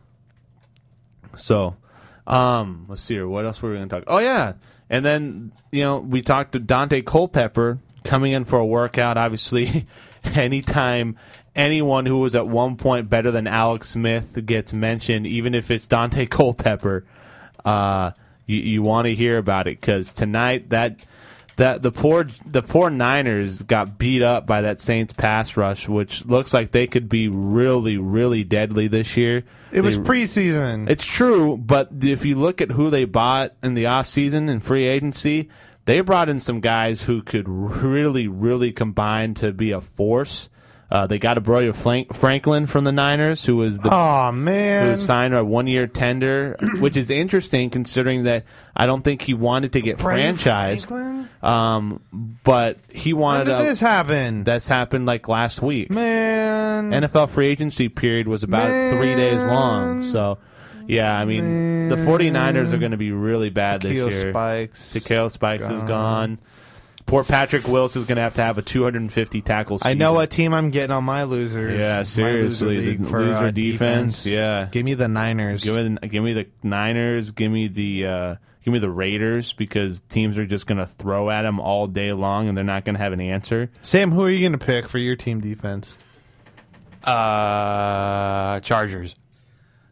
So, um, let's see here. What else were we going to talk? Oh, yeah. And then, you know, we talked to Dante Culpepper coming in for a workout. Obviously, anytime anyone who was at one point better than Alex Smith gets mentioned, even if it's Dante Culpepper, uh, you, you want to hear about it, because tonight that that the poor the poor Niners got beat up by that Saints pass rush, which looks like they could be really, really deadly this year. It was They- preseason. It's true, but if you look at who they bought in the offseason and free agency, they brought in some guys who could really, really combine to be a force. Uh, they got Abroyo Frank- Franklin from the Niners, who was the oh man, who signed a one-year tender, which is interesting considering that I don't think he wanted to get Brian franchised. Franklin? Um, but he wanted. When did a- this happen? That's happened like last week. Man, N F L free agency period was about Man. three days long. So, yeah, I mean, the 49ers are going to be really bad Takeo this year. Spikes. Takeo Spikes Gone. is gone. Poor Patrick Willis is going to have to have a two hundred fifty tackle season. I know what team I'm getting on my loser. Yeah, my seriously, loser league the for, loser uh, defense, yeah. Give me the Niners. Give me, the, give me the Niners. Give me the uh, give me the Raiders, because teams are just going to throw at them all day long, and they're not going to have an answer. Sam, who are you going to pick for your team defense? Uh, Chargers.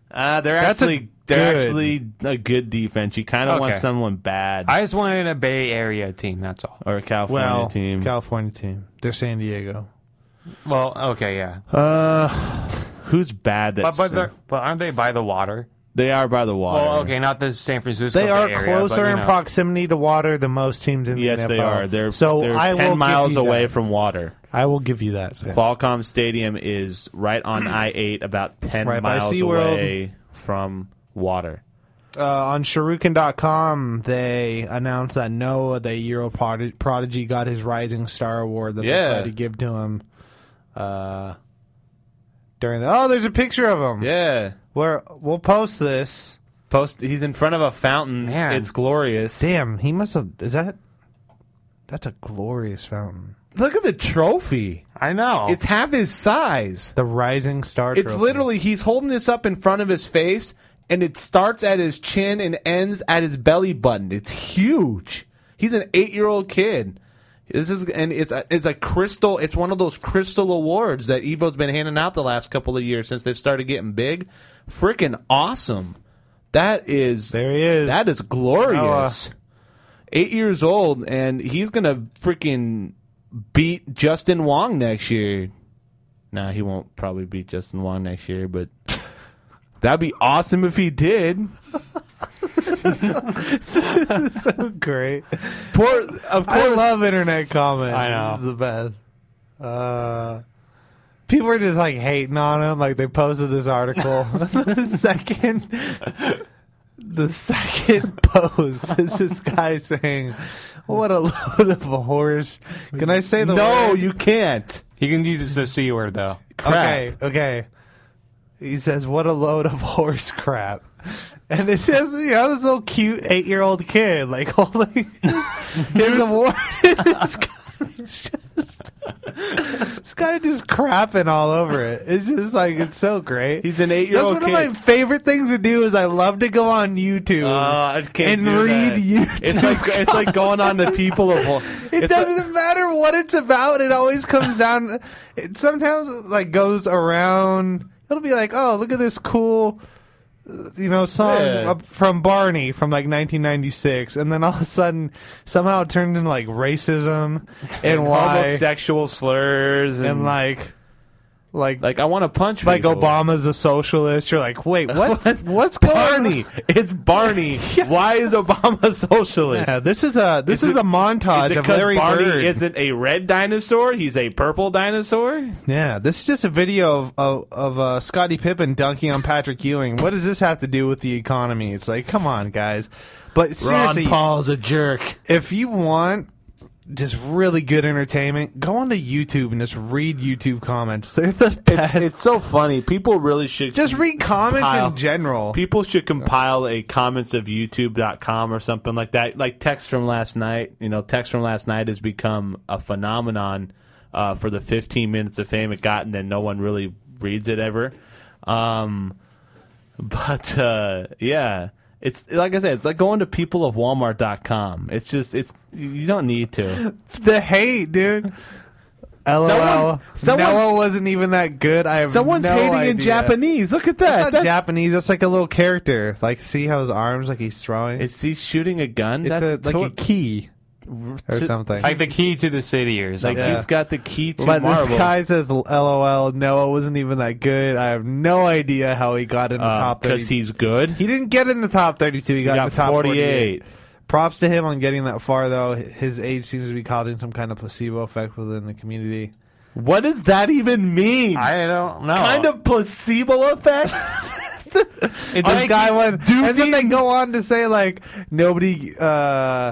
Uh, they're That's a actually they're good- actually a good defense. You kind of want Okay. someone bad. I just wanted a Bay Area team. That's all. Or a California well, team. California team. They're San Diego. Well, okay, yeah. Uh, who's bad? But That's but, they're- but aren't they by the water? they are by the water. Well, okay, not the San Francisco. They Bay are Area, closer but, you in know. proximity to water than most teams in the Yes, N F L. they are. They're so they're I will ten give miles you away that. from water. I will give you that. Sam. Qualcomm Stadium is right on I eight, about ten Right by miles SeaWorld. away from water. Uh, on Shuriken dot com, they announced that Noah, the Euro prod- prodigy, got his Rising Star Award that Yeah. they tried to give to him. Uh, during the oh, there's a picture of him. Yeah, Where we'll post this. post. He's in front of a fountain. Man. It's glorious. Damn, he must have. Is that? That's a glorious fountain. Look at the trophy. I know. It's half his size. The Rising Star. It's trophy. literally he's holding this up in front of his face, and it starts at his chin and ends at his belly button. It's huge. He's an eight-year-old kid. This is and it's a, it's a crystal. It's one of those crystal awards that Evo's been handing out the last couple of years since they've started getting big. Freaking awesome! That is There he is. that is glorious. Eight years old, and he's gonna freaking beat Justin Wong next year. Nah, he won't probably beat Justin Wong next year, but that'd be awesome if he did. This is so great. Poor, of course, I love internet comments. I know. This is the best. Uh, people are just like hating on him. Like they posted this article. the second, the second post is this guy saying, "What a load of a horse." Can I say the no, word? you can't. You can use the C word though. Okay, okay. He says, "What a load of horse crap," and it says, "You know, this little cute eight-year-old kid like holding his award." This guy's just, this guy just crapping all over it. It's just like it's so great. He's an eight-year-old That's one kid. of my favorite things to do. Is I love to go on YouTube Uh, I can't and do read that. YouTube. It's like it's like going on the people of. It it's doesn't like- matter what it's about. It always comes down. It sometimes like goes around. It'll be like, oh, look at this cool, uh, you know, song Yeah. uh, from Barney from like nineteen ninety-six, and then all of a sudden, somehow it turned into like racism and, why homosexual slurs and, and like. Like, like I want to punch like people. Obama's a socialist. You're like, wait, what? What's going Barney. on? It's Barney. Why is Obama a socialist? Yeah, this is a this is, it- a montage Is it of 'cause Larry Barney Bird. isn't a red dinosaur? He's a purple dinosaur. Yeah, this is just a video of of, of uh, Scottie Pippen dunking on Patrick Ewing. What does this have to do with the economy? It's like, come on, guys. But seriously, Ron Paul's a jerk. if you want just really good entertainment, go onto YouTube and just read YouTube comments. They're the best. It's so funny. People really should just read comments compile- in general. People should compile a comments of YouTube dot com or something like that. Like text from last night. You know, text from last night has become a phenomenon uh, for the fifteen minutes of fame it got, and then no one really reads it ever. Um, but uh, yeah. It's like I said, it's like going to people of Walmart dot com. It's just it's you don't need to. The hate, dude. LOL. Someone- someone- Noah wasn't even that good. I have Someone's no hating in idea. Japanese. Look at that. That's not That's- Japanese. That's like a little character. Like, see how his arms, like he's throwing? Is he shooting a gun? It's That's a, like to- a key or something. Like the key to the city or Like something. Yeah. he's got the key to But Marvel. this guy says, LOL, Noah wasn't even that good. I have no idea how he got in the top thirty. because he's good. He didn't get in the top thirty-two. He got, got in the top forty-eight. forty-eight. Props to him on getting that far, though. His age seems to be causing some kind of placebo effect within the community. What does that even mean? I don't know. Kind of placebo effect? It's this guy went, and then they go on to say, like, nobody, uh,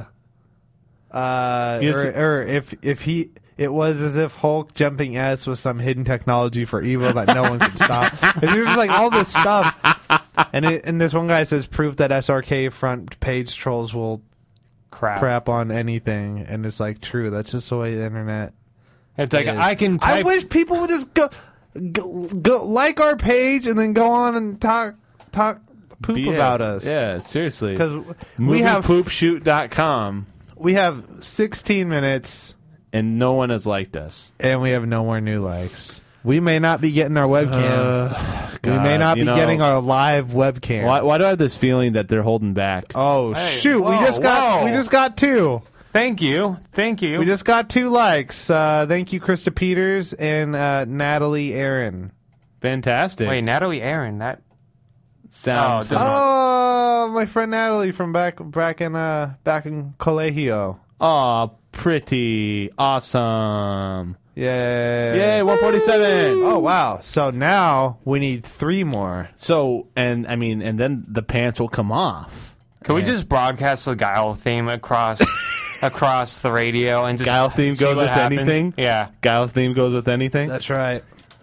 uh, Yes. or, or if, if he, it was as if Hulk jumping S was some hidden technology for evil that no one could stop. And there's like all this stuff. And it, and this one guy says proof that S R K front page trolls will crap. crap on anything. And it's like true. That's just the way the internet It's like is. I can I type. wish people would just go, go, go like our page and then go on and talk, talk poop B S. about us. Yeah, seriously. Because we have movie poop shoot dot com we have sixteen minutes and no one has liked us. and we have no more new likes. We may not be getting our webcam. Uh, we may God, not you be know, getting our live webcam. Why, why do I have this feeling that they're holding back? Oh Hey, shoot! whoa, we just got whoa. we just got two. Thank you. Thank you. We just got two likes. Uh, thank you, Krista Peters and uh, Natalie Aaron. Fantastic. Wait, Natalie Aaron. That sounds. Oh, Oh, my friend Natalie from back back in uh, back in Colegio. Oh, pretty awesome. Yay! Yay, one forty-seven. Oh wow! So now we need three more. So, and I mean, and then the pants will come off. Can we And just broadcast the Guile theme across across the radio and just Guile theme see goes what with happens? anything? Yeah. Guile theme goes with anything? That's right.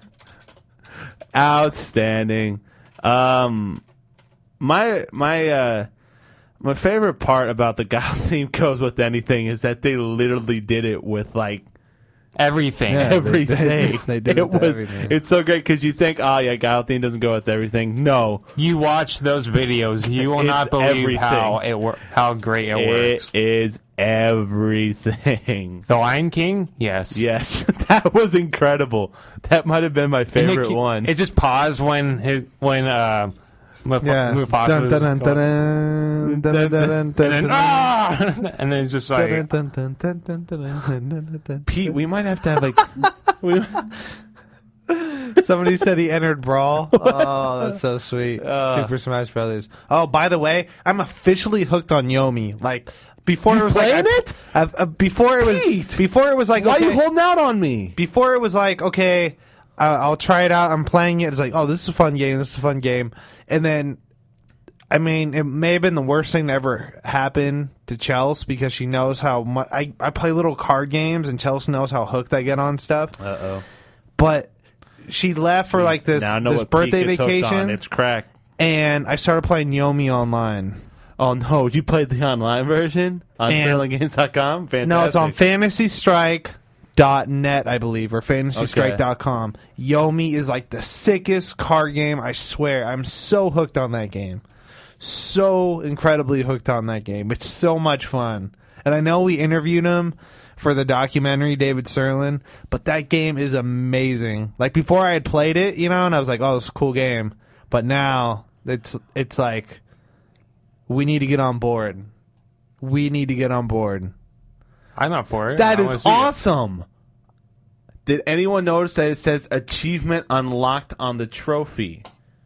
Outstanding. Um, my my uh, my favorite part about the Guile theme goes with anything is that they literally did it with like everything. Yeah, they- everything. they- they did it with was, everything. It's so great because you think, oh yeah, Guile theme doesn't go with everything. No, You watch those videos, you will It's not believe everything. how it wor- how great it, works. it is everything. The Lion King, yes, Yes, that was incredible. That might have been my And it favorite ke- one. It just paused when his when uh, Muf- Yeah. Mufasa Dun, was dun, dun, going- dun, dun, dun, dun, and dun, then dun, ah, and then it's just like dun, dun, dun, dun, dun, dun, dun, dun, dun. Pete, we might have to have like. we, Somebody said he entered Brawl. Oh, that's so sweet. Uh. Super Smash Brothers. Oh, by the way, I'm officially hooked on Yomi. Like before, it was like playing I- it? I've- uh, before it was Pete! before it was like why okay, are you holding out on me? before it was like okay, uh, I'll try it out. I'm playing it. It's like oh, this is a fun game. This is a fun game. And then, I mean, it may have been the worst thing to ever happen to Chelsea because she knows how much I I play little card games and Chelsea knows how hooked I get on stuff. Uh oh. But she left for like this Now I know this what birthday Pete gets hooked vacation. on. It's crack. And I started playing Yomi online. Oh no, you played the online version on And- sailing games dot com? Fantastic. No, it's on fantasy strike dot net, I believe, or fantasy strike dot com. Yomi is like the sickest card game, I swear. I'm so hooked on that game. So incredibly hooked on that game. It's so much fun. And I know we interviewed him for the documentary, David Serlin, but that game is amazing. Like before I had played it, you know, and I was like, oh, it's a cool game. But now it's it's like we need to get on board. We need to get on board. I'm up for it. That I wanna is see it. awesome. Did anyone notice that it says achievement unlocked on the trophy?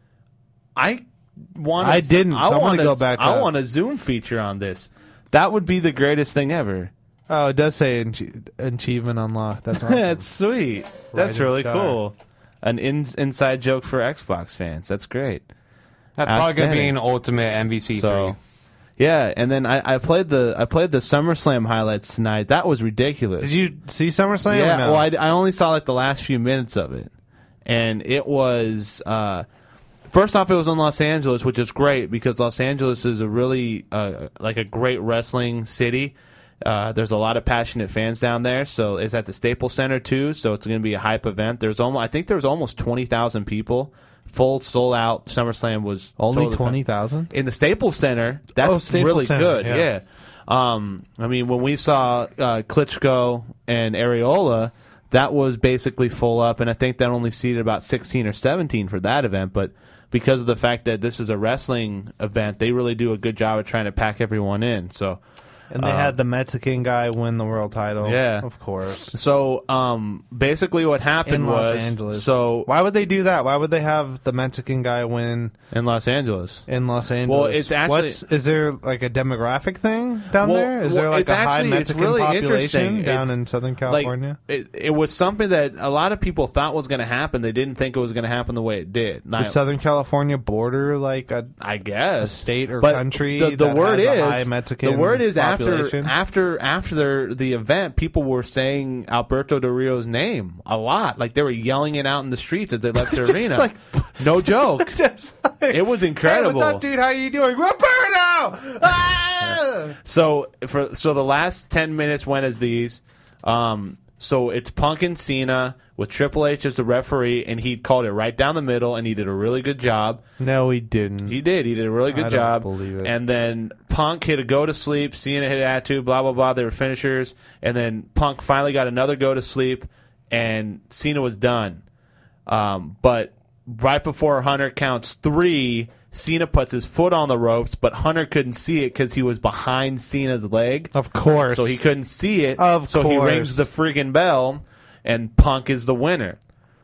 I want. I didn't, so I I'm gonna want go back I up. want a Zoom feature on this. That would be the greatest thing ever. Oh, it does say ach- achievement unlocked. That's awesome. That's sweet. That's Rising really star. cool. An in, inside joke for Xbox fans. That's great. That's probably gonna be Outstanding. an ultimate M V C So, three. yeah, and then I, I played the I played the SummerSlam highlights tonight. That was ridiculous. Did you see SummerSlam? Yeah, or no? well, I, I only saw like the last few minutes of it, and it was uh, first off, it was in Los Angeles, which is great because Los Angeles is a really uh, like a great wrestling city. Uh, there's a lot of passionate fans down there, so it's at the Staples Center too. So it's going to be a hype event. There's almost I think there was almost twenty thousand people. Full sold out. SummerSlam was Only totally twenty thousand in the Staples Center. That's Oh, Staples really Center, good. yeah. Yeah. Um, I mean, when we saw uh, Klitschko and Areola, that was basically full up, and I think that only seated about sixteen or seventeen for that event. But because of the fact that this is a wrestling event, they really do a good job of trying to pack everyone in. So. And they um, had the Mexican guy win the world title. Yeah. of course. So, um, basically, what happened In Los was Angeles. So, why would they do that? Why would they have the Mexican guy win in Los Angeles? in Los Angeles? Well, it's actually- What's, is there like a demographic thing down Well, there? Is well, there like it's a high actually- it's Mexican really population interesting. down It's in Southern like, California? it, it was something that a lot of people thought was going to happen. They didn't think it was going to happen the way it did. Now, Does Southern California border like a, I guess a state or But country? The, the that word has is a high Mexican the word is after population? after after the event, people were saying Alberto Del Rio's name a lot. Like they were yelling it out in the streets as they left the Just arena. like- no joke. Just like, It was incredible. Hey, what's up, dude? How you doing? We're Burnout! Ah! So for so the last ten minutes went as these. Um, so it's Punk and Cena with Triple H as the referee, and he called it right down the middle, and he did a really good job. No, he didn't. He did. He did a really good I don't job. believe it. And then Punk hit a go to sleep. Cena hit an attitude. Blah blah blah. They were finishers. And then Punk finally got another go to sleep, and Cena was done. Um, but right before Hunter counts three, Cena puts his foot on the ropes, but Hunter couldn't see it because he was behind Cena's leg. Of course. So he couldn't see it. Of so course. he rings the friggin' bell, and Punk is the winner.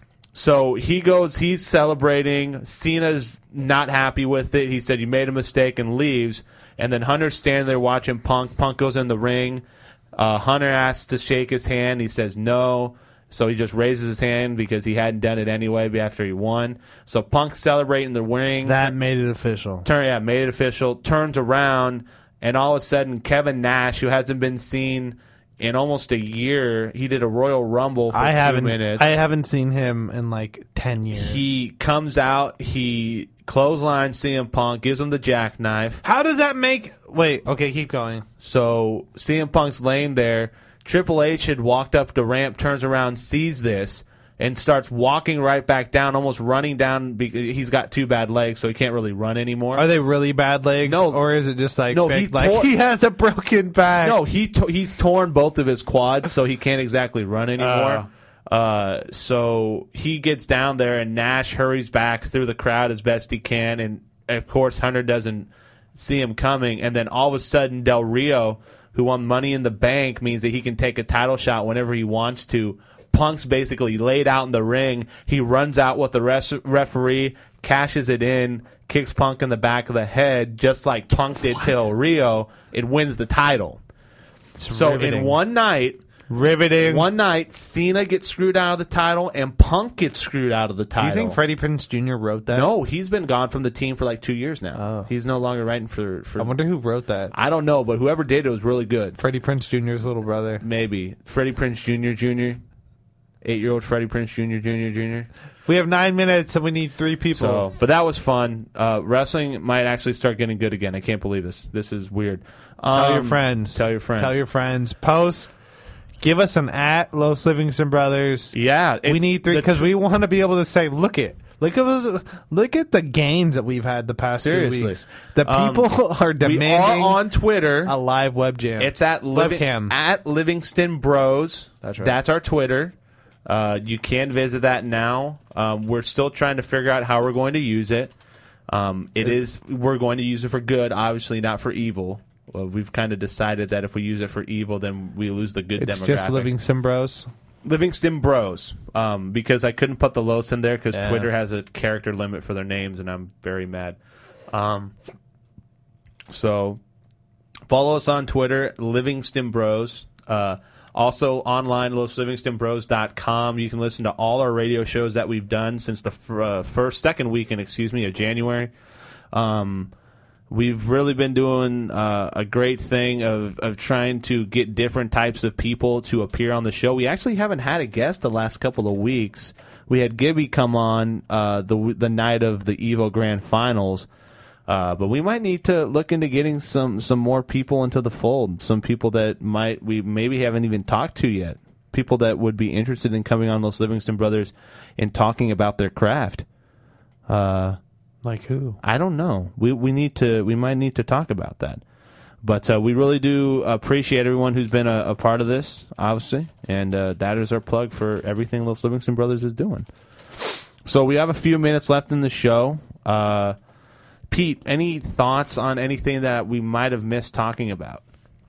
So he goes, he's celebrating. Cena's not happy with it. He said, you made a mistake, and leaves. And then Hunter's standing there watching Punk. Punk goes in the ring. Uh, Hunter asks to shake his hand. He says no. So he just raises his hand because he hadn't done it anyway after he won. So Punk's celebrating the ring. That made it official. Turn, yeah, made it official. Turns around, and all of a sudden, Kevin Nash, who hasn't been seen in almost a year, he did a Royal Rumble for I two haven't, minutes. I haven't seen him in like ten years. He comes out, he clotheslines C M Punk, gives him the jackknife. How does that make... Wait, okay, keep going. So C M Punk's laying there. Triple H had walked up the ramp, turns around, sees this, and starts walking right back down, almost running down. Because he's got two bad legs, so he can't really run anymore. Are they really bad legs? No. Or is it just like, No, fake, he like tore- he has a broken back? No, he to- he's torn both of his quads, so he can't exactly run anymore. Uh. Uh, so he gets down there, and Nash hurries back through the crowd as best he can, and of course Hunter doesn't see him coming, and then all of a sudden Del Rio, who won Money in the Bank, means that he can take a title shot whenever he wants to. Punk's basically laid out in the ring. He runs out with the res- referee, cashes it in, kicks Punk in the back of the head, just like Punk did to Del Rio. It wins the title. It's so riveting. in one night, Riveting. one night, Cena gets screwed out of the title, and Punk gets screwed out of the Do title. you think Freddie Prinze Junior wrote that? No, he's been gone from the team for like two years now. Oh. He's no longer writing for, for... I wonder who wrote that. I don't know, but whoever did it was really good. Freddie Prinze Junior's little brother. Maybe. Freddie Prinze Junior Junior Eight-year-old Freddie Prinze Junior Junior Junior We have nine minutes and we need three people. So, but that was fun. Uh, wrestling might actually start getting good again. I can't believe this. This is weird. Um, Tell your friends. Tell your friends. Tell your friends. Post. Give us an at Los Livingston Brothers. Yeah. We it's need three the because tr- we want to be able to say, look it. Look at look at the gains that we've had the past Seriously. two weeks. The people Um, are demanding We are on Twitter. a live web jam. It's at Livi- webcam. at Livingston Bros. That's right. That's our Twitter. Uh, you can visit that now. Um, we're still trying to figure out how we're going to use it. Um, it is we're going to use it for good, obviously not for evil. Well, we've kind of decided that if we use it for evil, then we lose the good It's demographic. just Livingston Bros. Livingston Bros. Um, because I couldn't put the Los in there because Yeah. Twitter has a character limit for their names, and I'm very mad. Um, so follow us on Twitter, Livingston Bros. Uh, also online, los livingston bros dot com. You can listen to all our radio shows that we've done since the f- uh, first, second weekend, excuse me, of January. Um, we've really been doing uh, a great thing of, of trying to get different types of people to appear on the show. We actually haven't had a guest the last couple of weeks. We had Gibby come on uh, the the night of the Evo Grand Finals. Uh, but we might need to look into getting some, some more people into the fold. Some people that might we maybe haven't even talked to yet. People that would be interested in coming on Los Livingston Brothers and talking about their craft. Uh, like who? I don't know. We we need to. We might need to talk about that. But uh, we really do appreciate everyone who's been a, a part of this, obviously, and uh, that is our plug for everything Los Livingston Brothers is doing. So we have a few minutes left in the show. Uh, Pete, any thoughts on anything that we might have missed talking about?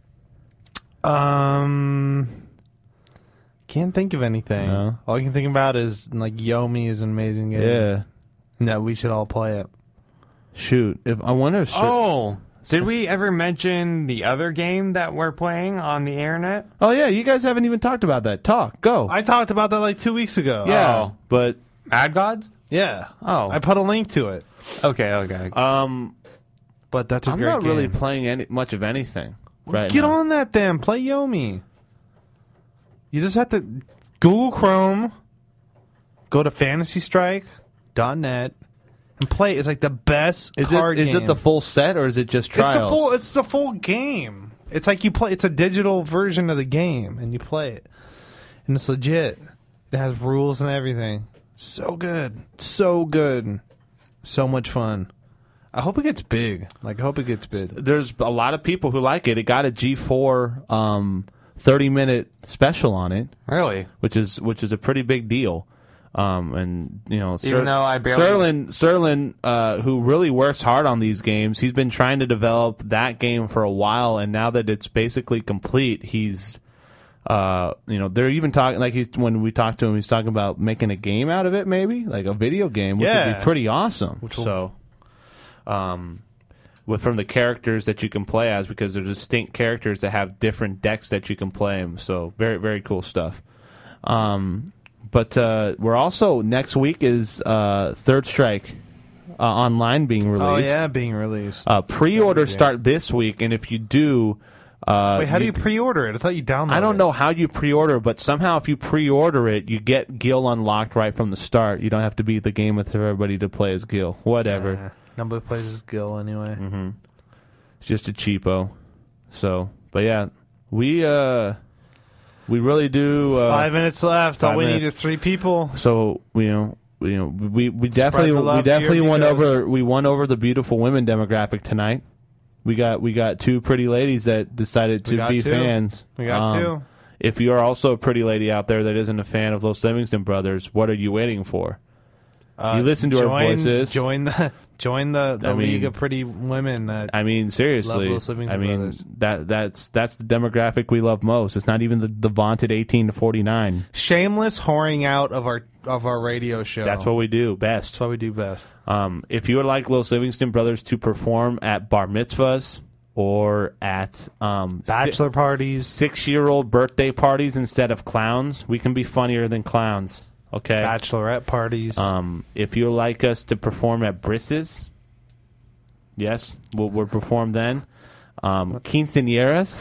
Um, can't think of anything. No. All I can think about is like Yomi is an amazing game. Yeah, and that we should all play it. Shoot, if I wonder if Oh, did we ever mention the other game that we're playing on the internet? Oh yeah, you guys haven't even talked about that. Talk, go. I talked about that like two weeks ago. Yeah, Oh. but Mad Gods? Yeah. Oh. I put a link to it. Okay, okay. Um, but that's a I'm great not really game. playing any much of anything right Get now. on that then. Play Yomi. You just have to Google Chrome, go to fantasy strike dot net, and play. It's like the best Is card it is game. it the full set or is it just trials? It's the full. It's the full game. It's like you play. It's a digital version of the game, and you play it, and it's legit. It has rules and everything. So good, so good, so much fun. I hope it gets big. Like I hope it gets big. There's a lot of people who like it. It got a G four um, thirty minute special on it. Really? Which is which is a pretty big deal. Um, and you know, Even though I barely- Serlin, Serlin, uh, who really works hard on these games, he's been trying to develop that game for a while, and now that it's basically complete, he's, uh, you know, they're even talking like he's when we talked to him, he's talking about making a game out of it, maybe like a video game, which would Yeah. be pretty awesome. Which will- so, um. With from the characters that you can play as, because they're distinct characters that have different decks that you can play them. So very very cool stuff. Um, but uh, we're also next week is uh, Third Strike uh, Online being released. Oh yeah, being released. Uh, pre-orders start this week, and if you do, uh, Wait, how do you pre-order it? I thought you downloaded. I don't it. know how you pre-order, but somehow if you pre-order it, you get Gil unlocked right from the start. You don't have to beat the game with everybody to play as Gil. Whatever. Nah, nobody plays as Gil anyway. Mm-hmm. It's just a cheapo. So, but yeah, we uh, we really do. Uh, Five minutes left. five All we minutes. need is three people. So you know, you know, we we Spread definitely the love we to your definitely won amigos. over we won over the beautiful women demographic tonight. We got we got two pretty ladies that decided We to got be two. fans. We got Um, two. If you are also a pretty lady out there that isn't a fan of Los Livingston Brothers, what are you waiting for? Uh, you listen to join, our voices. Join the join the, the I mean- league of pretty women that I mean, seriously. love Los Livingston I mean, Brothers. that that's that's the demographic we love most. It's not even the, the vaunted eighteen to forty-nine. Shameless whoring out of our of our radio show. That's what we do best. That's what we do best. Um, if you would like Los Livingston Brothers to perform at bar mitzvahs or at um, Bachelor si- parties, six-year-old birthday parties instead of clowns, we can be funnier than clowns. Okay. bachelorette parties. Um, if you would like us to perform at Brisses, yes, we'll, we'll perform then. Um, quinceañeras,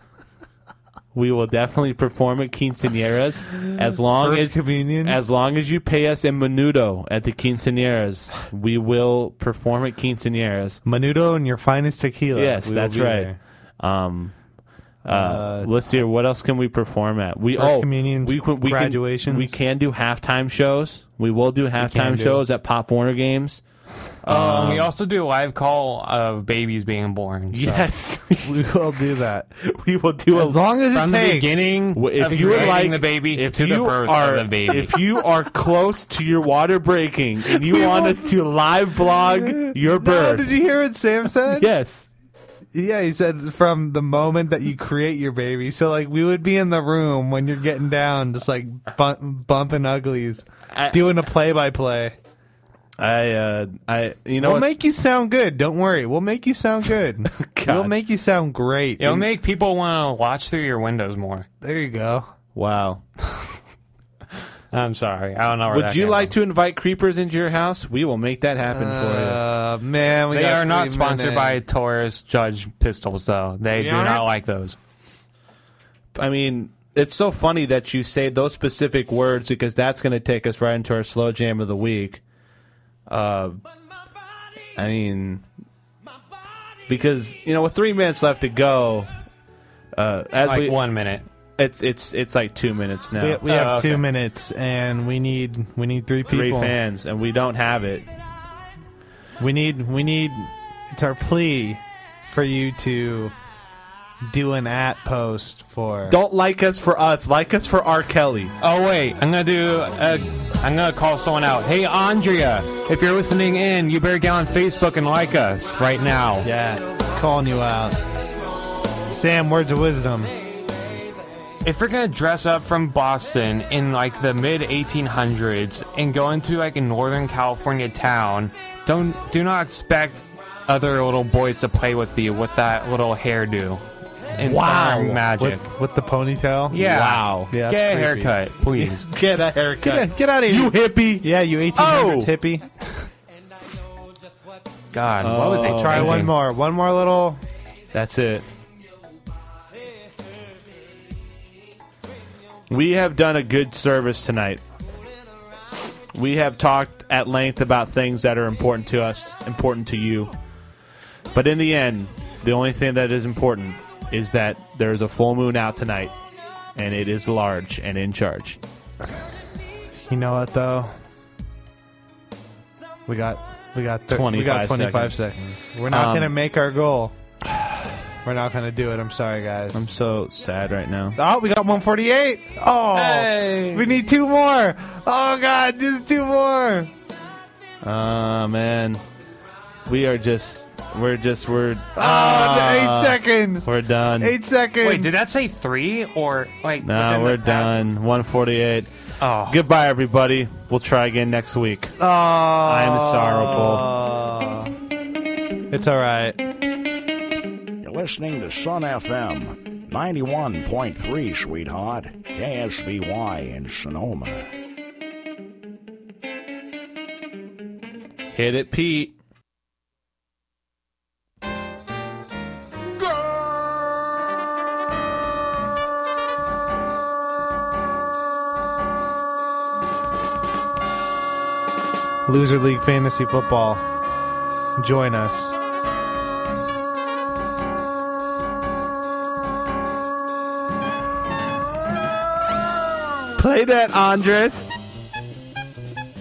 we will definitely perform at quinceañeras as long First as communions? as long as you pay us in menudo at the quinceañeras. We will perform at quinceañeras. Menudo and your finest tequila. Yes, We will that's be right. there. Um, uh, Uh, let's see here. What else can we perform at? We First oh, communions, we, can- we graduations. Can, we can do halftime shows. We will do halftime do. shows at Pop Warner games. Um, we also do a live call of babies being born. So. Yes, we will do that. we will do As a long as From it the takes. beginning If of you would creating like the baby if to you the birth are, of the baby. if you are close to your water breaking and you want us to live blog your No, birth, did you hear what Sam said? yes, Yeah, he said from the moment that you create your baby. So, like, we would be in the room when you're getting down, just like bump, bumping uglies, I- doing a play-by-play. I, uh, I, you know, We'll what's- make you sound good. Don't worry. We'll make you sound good. We'll make you sound great. It'll make people want to watch through your windows more. There you go. wow. I'm sorry. I don't know where Would that you came like to invite creepers into your house? We will make that happen Uh, man, we They got are not three sponsored by minutes. Taurus Judge pistols, though. They We do aren't? not like those. for you. I mean, it's so funny that you say those specific words because that's going to take us right into our slow jam of the week. Uh, I mean, because you know, with three minutes left to go, uh, as Like we one minute. it's it's it's like two minutes now. We, we Oh, have okay. two minutes, and we need we need three people. Three fans, and we don't have it. We need we need. It's our plea for you to do an at post for. Don't like us for us, like us for R. Kelly. Oh wait, I'm gonna do. A, I'm gonna call someone out. Hey Andrea, if you're listening in, you better get on Facebook and like us right now. Yeah, calling you out. Sam, words of wisdom. If you're gonna dress up from Boston in like the mid eighteen hundreds and go into like a Northern California town, don't do not expect other little boys to play with you with that little hairdo. And Wow. some magic. With, with the ponytail. Yeah. Wow. Yeah, Get a that's creepy. haircut, please. Get a haircut. Get, get out of here, You hippie. Yeah, you eighteen hundreds Oh. hippie. God, what was he Oh. Try thinking? one more. One more little. That's it. We have done a good service tonight. We have talked at length about things that are important to us, important to you. But in the end, the only thing that is important is that there's a full moon out tonight, and it is large and in charge. You know what though? We got we got thir- we got twenty-five twenty-five seconds. seconds. We're not Um, gonna make our goal. We're not going to do it. I'm sorry, guys. I'm so sad right now. Oh, we got one forty-eight. Oh, Hey. we need two more. Oh, God, just two more. Oh, man. We are just, we're just, we're. Oh, ah, eight seconds. We're done. Eight seconds. Wait, did that say three or like? No, within the we're past- done. one forty-eight. Oh. Goodbye, everybody. We'll try again next week. Oh. I'm sorrowful. It's all right. You're listening to Sun F M ninety-one point three, sweetheart. K S V Y in Sonoma. Hit it, Pete. Loser League Fantasy Football. Join us. Play that, Andres.